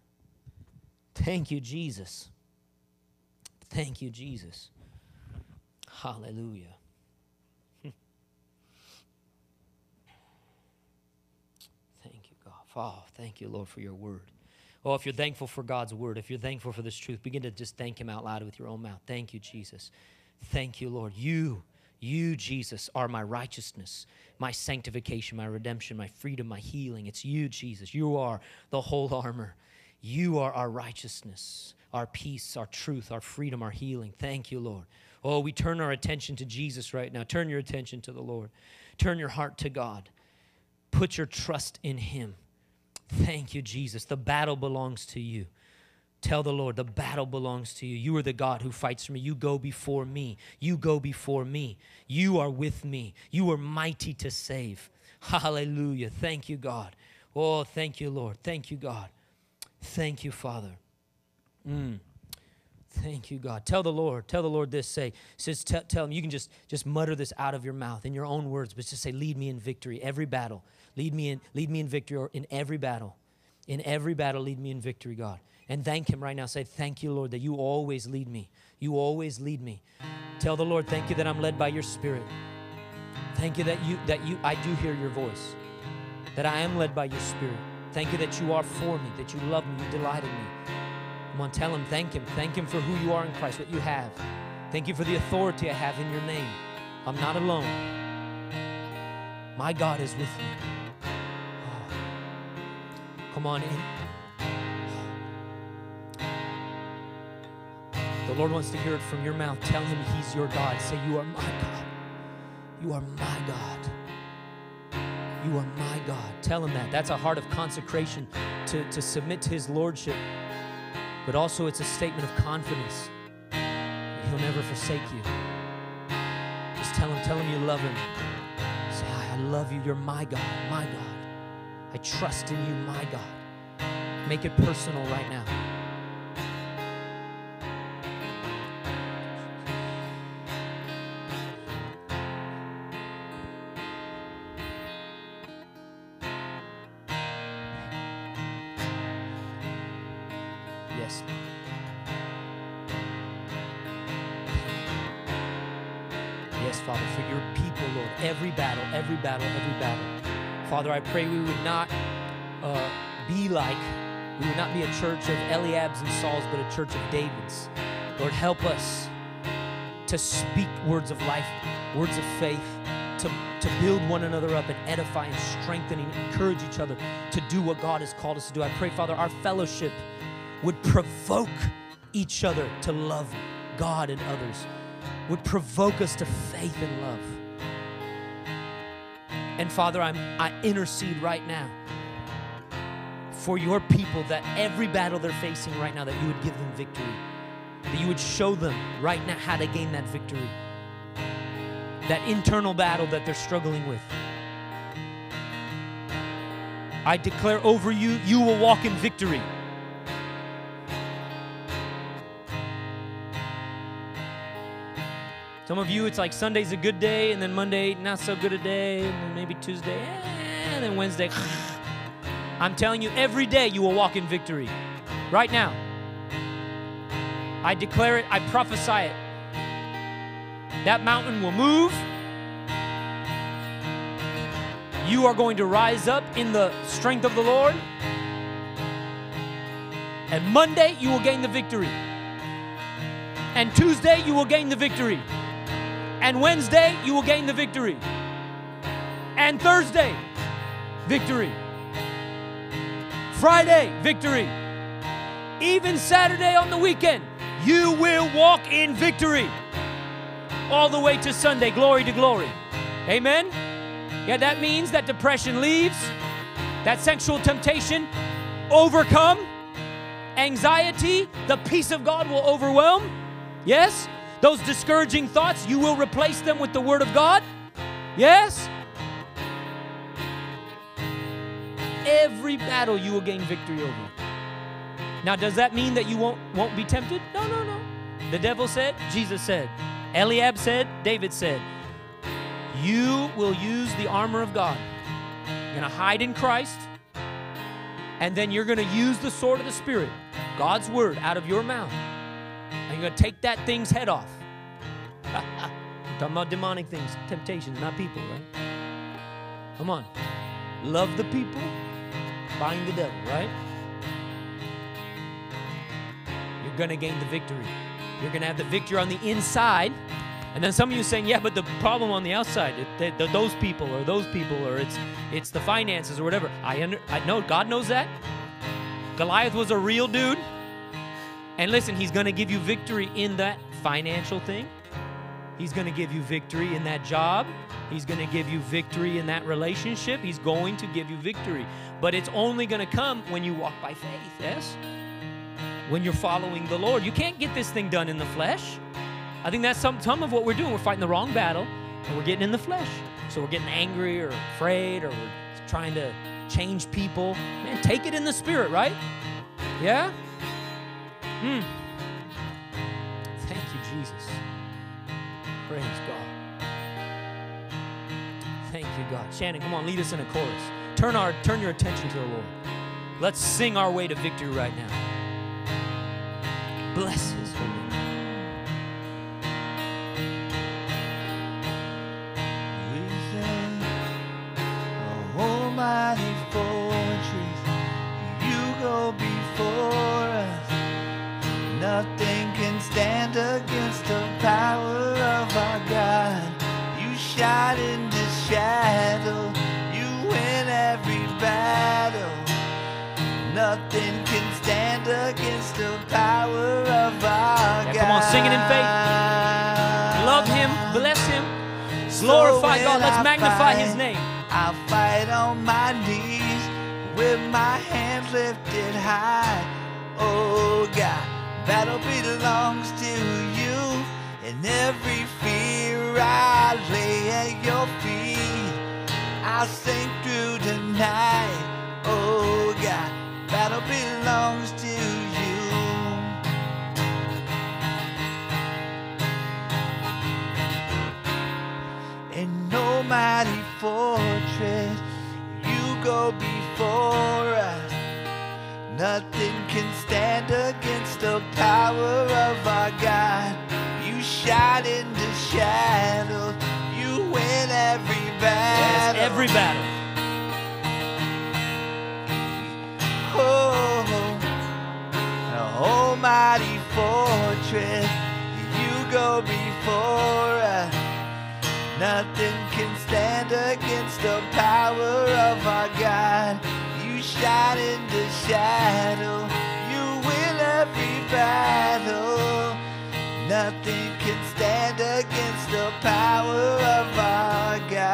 Thank you, Jesus. Thank you, Jesus. Hallelujah. Thank you, God. Oh, thank you, Lord, for your word. Oh, if you're thankful for God's word, if you're thankful for this truth, begin to just thank him out loud with your own mouth. Thank you, Jesus. Thank you, Lord. You You, Jesus, are my righteousness, my sanctification, my redemption, my freedom, my healing. It's you, Jesus. You are the whole armor. You are our righteousness, our peace, our truth, our freedom, our healing. Thank you, Lord. Oh, we turn our attention to Jesus right now. Turn your attention to the Lord. Turn your heart to God. Put your trust in Him. Thank you, Jesus. The battle belongs to you. Tell the Lord, the battle belongs to you. You are the God who fights for me. You go before me. You go before me. You are with me. You are mighty to save. Hallelujah. Thank you, God. Oh, thank you, Lord. Thank you, God. Thank you, Father. Thank you, God. Tell the Lord this. Tell him. You can just mutter this out of your mouth in your own words, but just say, lead me in victory, every battle. Lead me in victory or in every battle. In every battle, lead me in victory, God. And thank Him right now. Say, thank you, Lord, that you always lead me. You always lead me. Tell the Lord, thank you that I'm led by your Spirit. Thank you that I do hear your voice, that I am led by your Spirit. Thank you that you are for me, that you love me, you delight in me. Come on, tell Him, thank Him. Thank Him for who you are in Christ, what you have. Thank you for the authority I have in your name. I'm not alone. My God is with me. Oh. Come on in. The Lord wants to hear it from your mouth. Tell Him He's your God. Say, you are my God. You are my God. You are my God. Tell Him that. That's a heart of consecration to submit to His lordship. But also it's a statement of confidence that He'll never forsake you. Just tell Him you love Him. Say, I love you. You're my God, my God. I trust in you, my God. Make it personal right now. Yes. Yes, Father, for your people, Lord, every battle, every battle, every battle. Father, I pray we would not we would not be a church of Eliabs and Sauls, but a church of Davids. Lord, help us to speak words of life, words of faith, to build one another up and edify and strengthen and encourage each other to do what God has called us to do. I pray, Father, our fellowship would provoke each other to love God and others, would provoke us to faith and love. And Father, I intercede right now for your people, that every battle they're facing right now, that you would give them victory, that you would show them right now how to gain that victory, that internal battle that they're struggling with. I declare over you, you will walk in victory. Some of you, it's like Sunday's a good day, and then Monday, not so good a day, and then maybe Tuesday, and then Wednesday. I'm telling you, every day you will walk in victory. Right now. I declare it, I prophesy it. That mountain will move. You are going to rise up in the strength of the Lord. And Monday, you will gain the victory. And Tuesday, you will gain the victory. And Wednesday, you will gain the victory. And Thursday, victory. Friday, victory. Even Saturday on the weekend, you will walk in victory. All the way to Sunday, glory to glory. Amen? Yeah, that means that depression leaves, that sexual temptation overcome, anxiety, the peace of God will overwhelm. Yes? Those discouraging thoughts, you will replace them with the Word of God. Yes? Every battle you will gain victory over. Now, does that mean that you won't be tempted? No, no, no. The devil said, Jesus said, Eliab said, David said, you will use the armor of God. You're going to hide in Christ, and then you're going to use the sword of the Spirit, God's word, out of your mouth. And you're going to take that thing's head off. I'm talking about demonic things, temptations, not people, right? Come on. Love the people, bind the devil, right? You're going to gain the victory. You're going to have the victory on the inside, And then some of you saying, yeah, but the problem on the outside, those people, or it's the finances or whatever. I know, God knows that. Goliath was a real dude. And listen, he's going to give you victory in that financial thing. He's going to give you victory in that job. He's going to give you victory in that relationship. He's going to give you victory. But it's only going to come when you walk by faith, yes? When you're following the Lord. You can't get this thing done in the flesh. I think that's some of what we're doing. We're fighting the wrong battle, and we're getting in the flesh. So we're getting angry or afraid, or we're trying to change people. Man, take it in the Spirit, right? Yeah? Thank you, Jesus. Praise God. Thank you, God. Shannon, come on, lead us in a chorus. Turn your attention to the Lord. Let's sing our way to victory right now. Bless His holy name. Almighty fortress, you go before us. Nothing can stand against the power of our God. You shine in the shadow, you win every battle. Nothing can stand against the power of our God. Come on, sing it in faith. Love Him, bless Him, glorify God. Let's magnify His name. I fight on my knees with my hands lifted high. Oh God, battle belongs to you, and every fear I lay at your feet. I'll sing through the night. Oh God, battle belongs to you. An almighty fortress, you go before us. Nothing can stand against the power of our God. You shine in the shadows, you win every battle. Yes, every battle. Oh, an almighty fortress, you go before us. Nothing can stand against the power of our God. You shine in the shadow, you win every battle. Nothing can stand against the power of our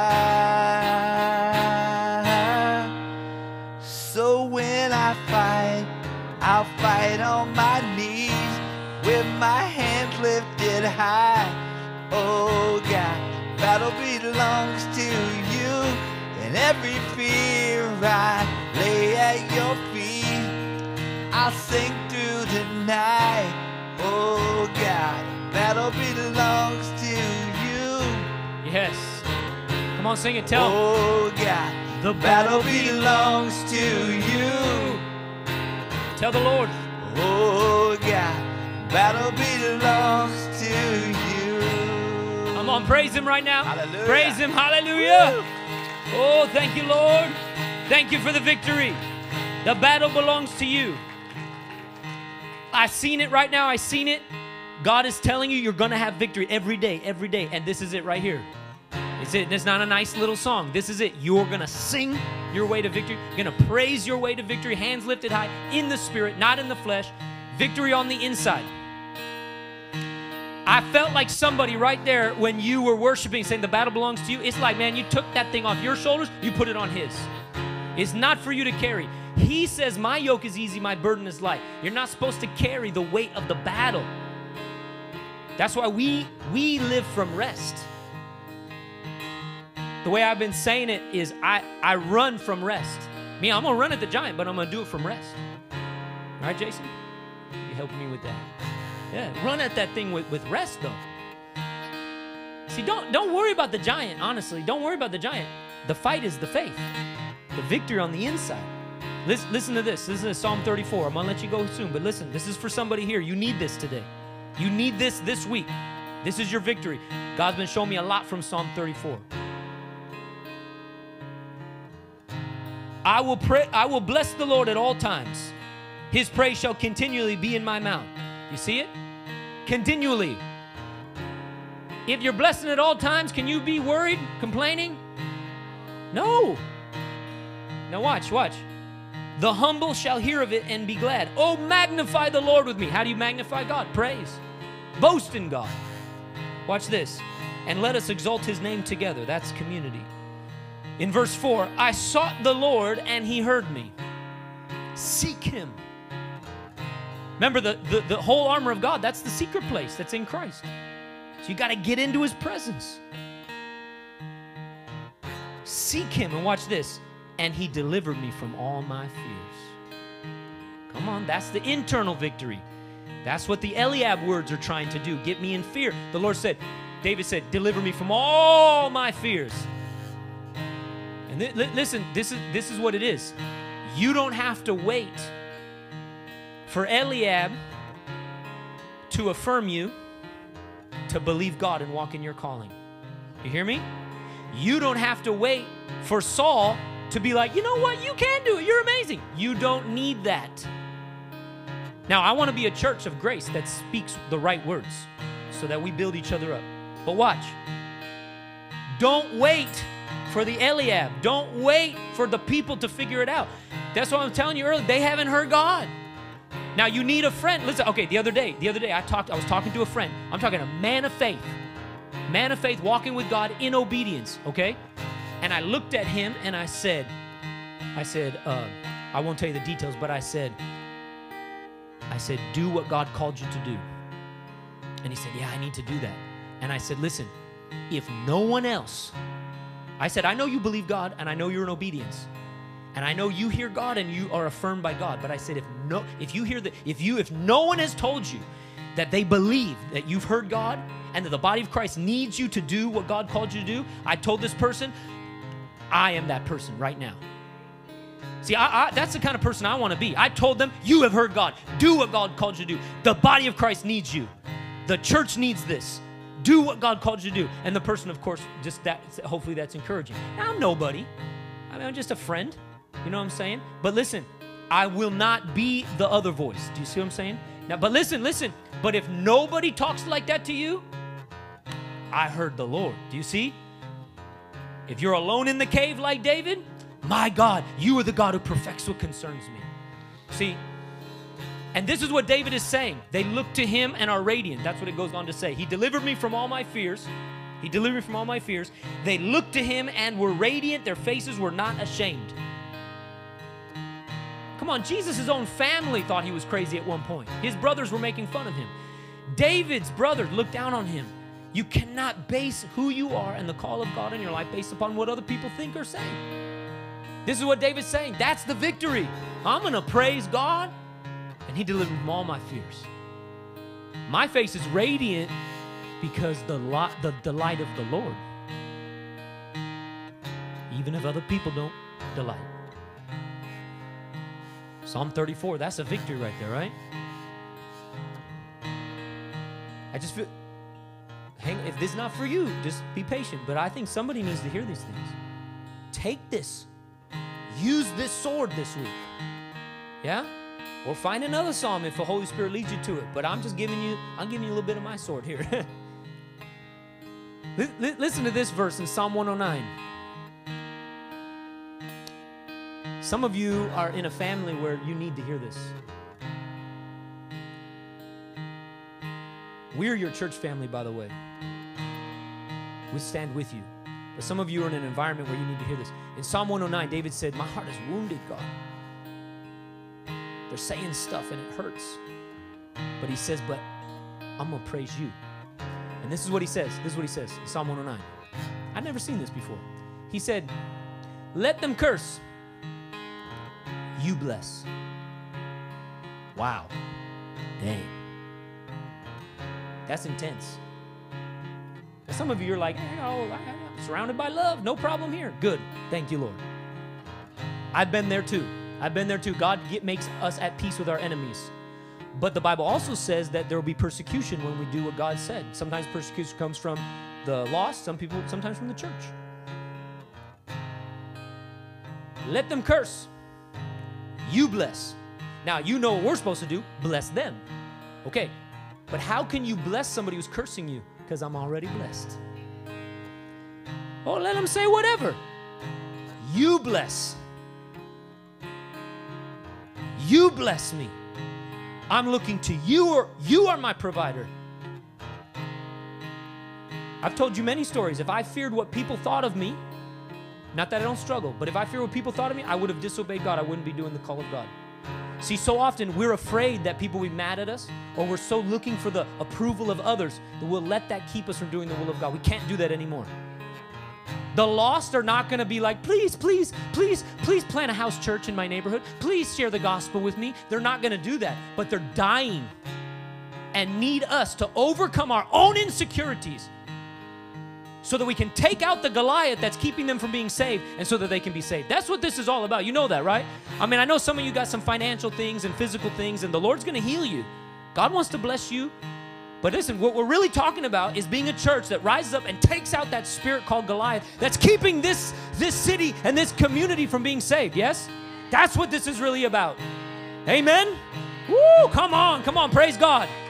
God. So when I fight, I'll fight on my knees with my hands lifted high. Oh God, battle belongs to you, and every fear I lay at your feet. I'll sing through the night. Oh God, battle belongs to you. Yes. Come on, sing it. Tell him. Oh God, the battle belongs to you. Tell the Lord. Oh God, battle belongs to you. Come on, praise Him right now. Hallelujah. Praise Him. Hallelujah. Woo. Oh, thank you, Lord. Thank you for the victory. The battle belongs to you. I seen it right now. I seen it. God is telling you you're going to have victory every day, every day. And this is it right here. It's it. It's not a nice little song. This is it. You're going to sing your way to victory. You're going to praise your way to victory. Hands lifted high in the Spirit, not in the flesh. Victory on the inside. I felt like somebody right there when you were worshiping, saying the battle belongs to you. It's like, man, you took that thing off your shoulders, you put it on His. It's not for you to carry. He says, my yoke is easy, my burden is light. You're not supposed to carry the weight of the battle. That's why we live from rest. The way I've been saying it is I run from rest. Me, I'm going to run at the giant, but I'm going to do it from rest. All right, Jason? You helping me with that? Yeah, run at that thing with rest, though. See, don't worry about the giant, honestly. Don't worry about the giant. The fight is the faith. The victory on the inside. Listen to this. This is Psalm 34. I'm going to let you go soon, but listen, this is for somebody here. You need this today. You need this week. This is your victory. God's been showing me a lot from Psalm 34. I will bless the Lord at all times. His praise shall continually be in my mouth. You see it? Continually. If you're blessing at all times, can you be worried, complaining? No. Now watch. The humble shall hear of it and be glad. Oh, magnify the Lord with me. How do you magnify God? Praise. Boast in God. Watch this. And let us exalt his name together. That's community. In verse 4, I sought the Lord and he heard me. Seek him. Remember, the whole armor of God, that's the secret place that's in Christ. So you got to get into his presence. Seek him, and watch this. And he delivered me from all my fears. Come on, that's the internal victory. That's what the Eliab words are trying to do. Get me in fear. The Lord said, David said, deliver me from all my fears. And listen, this is what it is. You don't have to wait for Eliab to affirm you to believe God and walk in your calling. You hear me? You don't have to wait for Saul to be like, you know what? You can do it. You're amazing. You don't need that. Now, I want to be a church of grace that speaks the right words so that we build each other up. But watch. Don't wait for the Eliab. Don't wait for the people to figure it out. That's what I'm telling you earlier. They haven't heard God. Now, you need a friend. Listen, okay, the other day I was talking to a friend. I'm talking a man of faith walking with God in obedience, okay? And I looked at him and I said, I won't tell you the details, but I said, do what God called you to do. And he said, yeah, I need to do that. And I said, listen, if no one else, I said, I know you believe God and I know you're in obedience. And I know you hear God and you are affirmed by God. But I said, if no one has told you that they believe that you've heard God and that the body of Christ needs you to do what God called you to do, I told this person, I am that person right now. See, that's the kind of person I want to be. I told them, you have heard God. Do what God called you to do. The body of Christ needs you. The church needs this. Do what God called you to do. And the person, of course, just that, hopefully that's encouraging. Now, I'm nobody. I mean, I'm just a friend. You know what I'm saying? But listen, I will not be the other voice. Do you see what I'm saying? Now, but listen. But if nobody talks like that to you, I heard the Lord. Do you see? If you're alone in the cave like David, my God, you are the God who perfects what concerns me. See? And this is what David is saying. They look to him and are radiant. That's what it goes on to say. He delivered me from all my fears. He delivered me from all my fears. They looked to him and were radiant. Their faces were not ashamed. Come on, Jesus' own family thought he was crazy at one point. His brothers were making fun of him. David's brothers looked down on him. You cannot base who you are and the call of God in your life based upon what other people think or say. This is what David's saying. That's the victory. I'm going to praise God, and he delivered me from all my fears. My face is radiant because the delight of the Lord. Even if other people don't delight. Psalm 34, that's a victory right there, right? I just feel, if this is not for you, just be patient. But I think somebody needs to hear these things. Take this. Use this sword this week. Yeah? Or find another psalm if the Holy Spirit leads you to it. But I'm giving you a little bit of my sword here. Listen to this verse in Psalm 109. Some of you are in a family where you need to hear this. We're your church family, by the way. We stand with you. But some of you are in an environment where you need to hear this. In Psalm 109, David said, my heart is wounded, God. They're saying stuff and it hurts. But he says, but I'm going to praise you. And this is what he says. This is what he says in Psalm 109. I've never seen this before. He said, let them curse. You bless. Wow. Dang. That's intense. Now, some of you are like, I'm surrounded by love. No problem here. Good. Thank you, Lord. I've been there too. God makes us at peace with our enemies. But the Bible also says that there will be persecution when we do what God said. Sometimes persecution comes from the lost, sometimes from the church. Let them curse. You bless. Now, you know what we're supposed to do. Bless them. Okay. But how can you bless somebody who's cursing you? because I'm already blessed. Oh, let them say whatever. You bless. You bless me. I'm looking to you, or you are my provider. I've told you many stories. If I feared what people thought of me, not that I don't struggle, but if I feared what people thought of me, I would have disobeyed God. I wouldn't be doing the call of God. See, so often we're afraid that people will be mad at us, or we're so looking for the approval of others that we'll let that keep us from doing the will of God. We can't do that anymore. The lost are not going to be like, please, please, please, please plant a house church in my neighborhood. Please share the gospel with me. They're not going to do that, but they're dying and need us to overcome our own insecurities so that we can take out the Goliath that's keeping them from being saved, and so that they can be saved. That's what this is all about. You know that, right? I mean, I know some of you got some financial things and physical things, and the Lord's going to heal you. God wants to bless you. But listen, what we're really talking about is being a church that rises up and takes out that spirit called Goliath that's keeping this city and this community from being saved, yes? That's what this is really about. Amen? Woo, come on, praise God.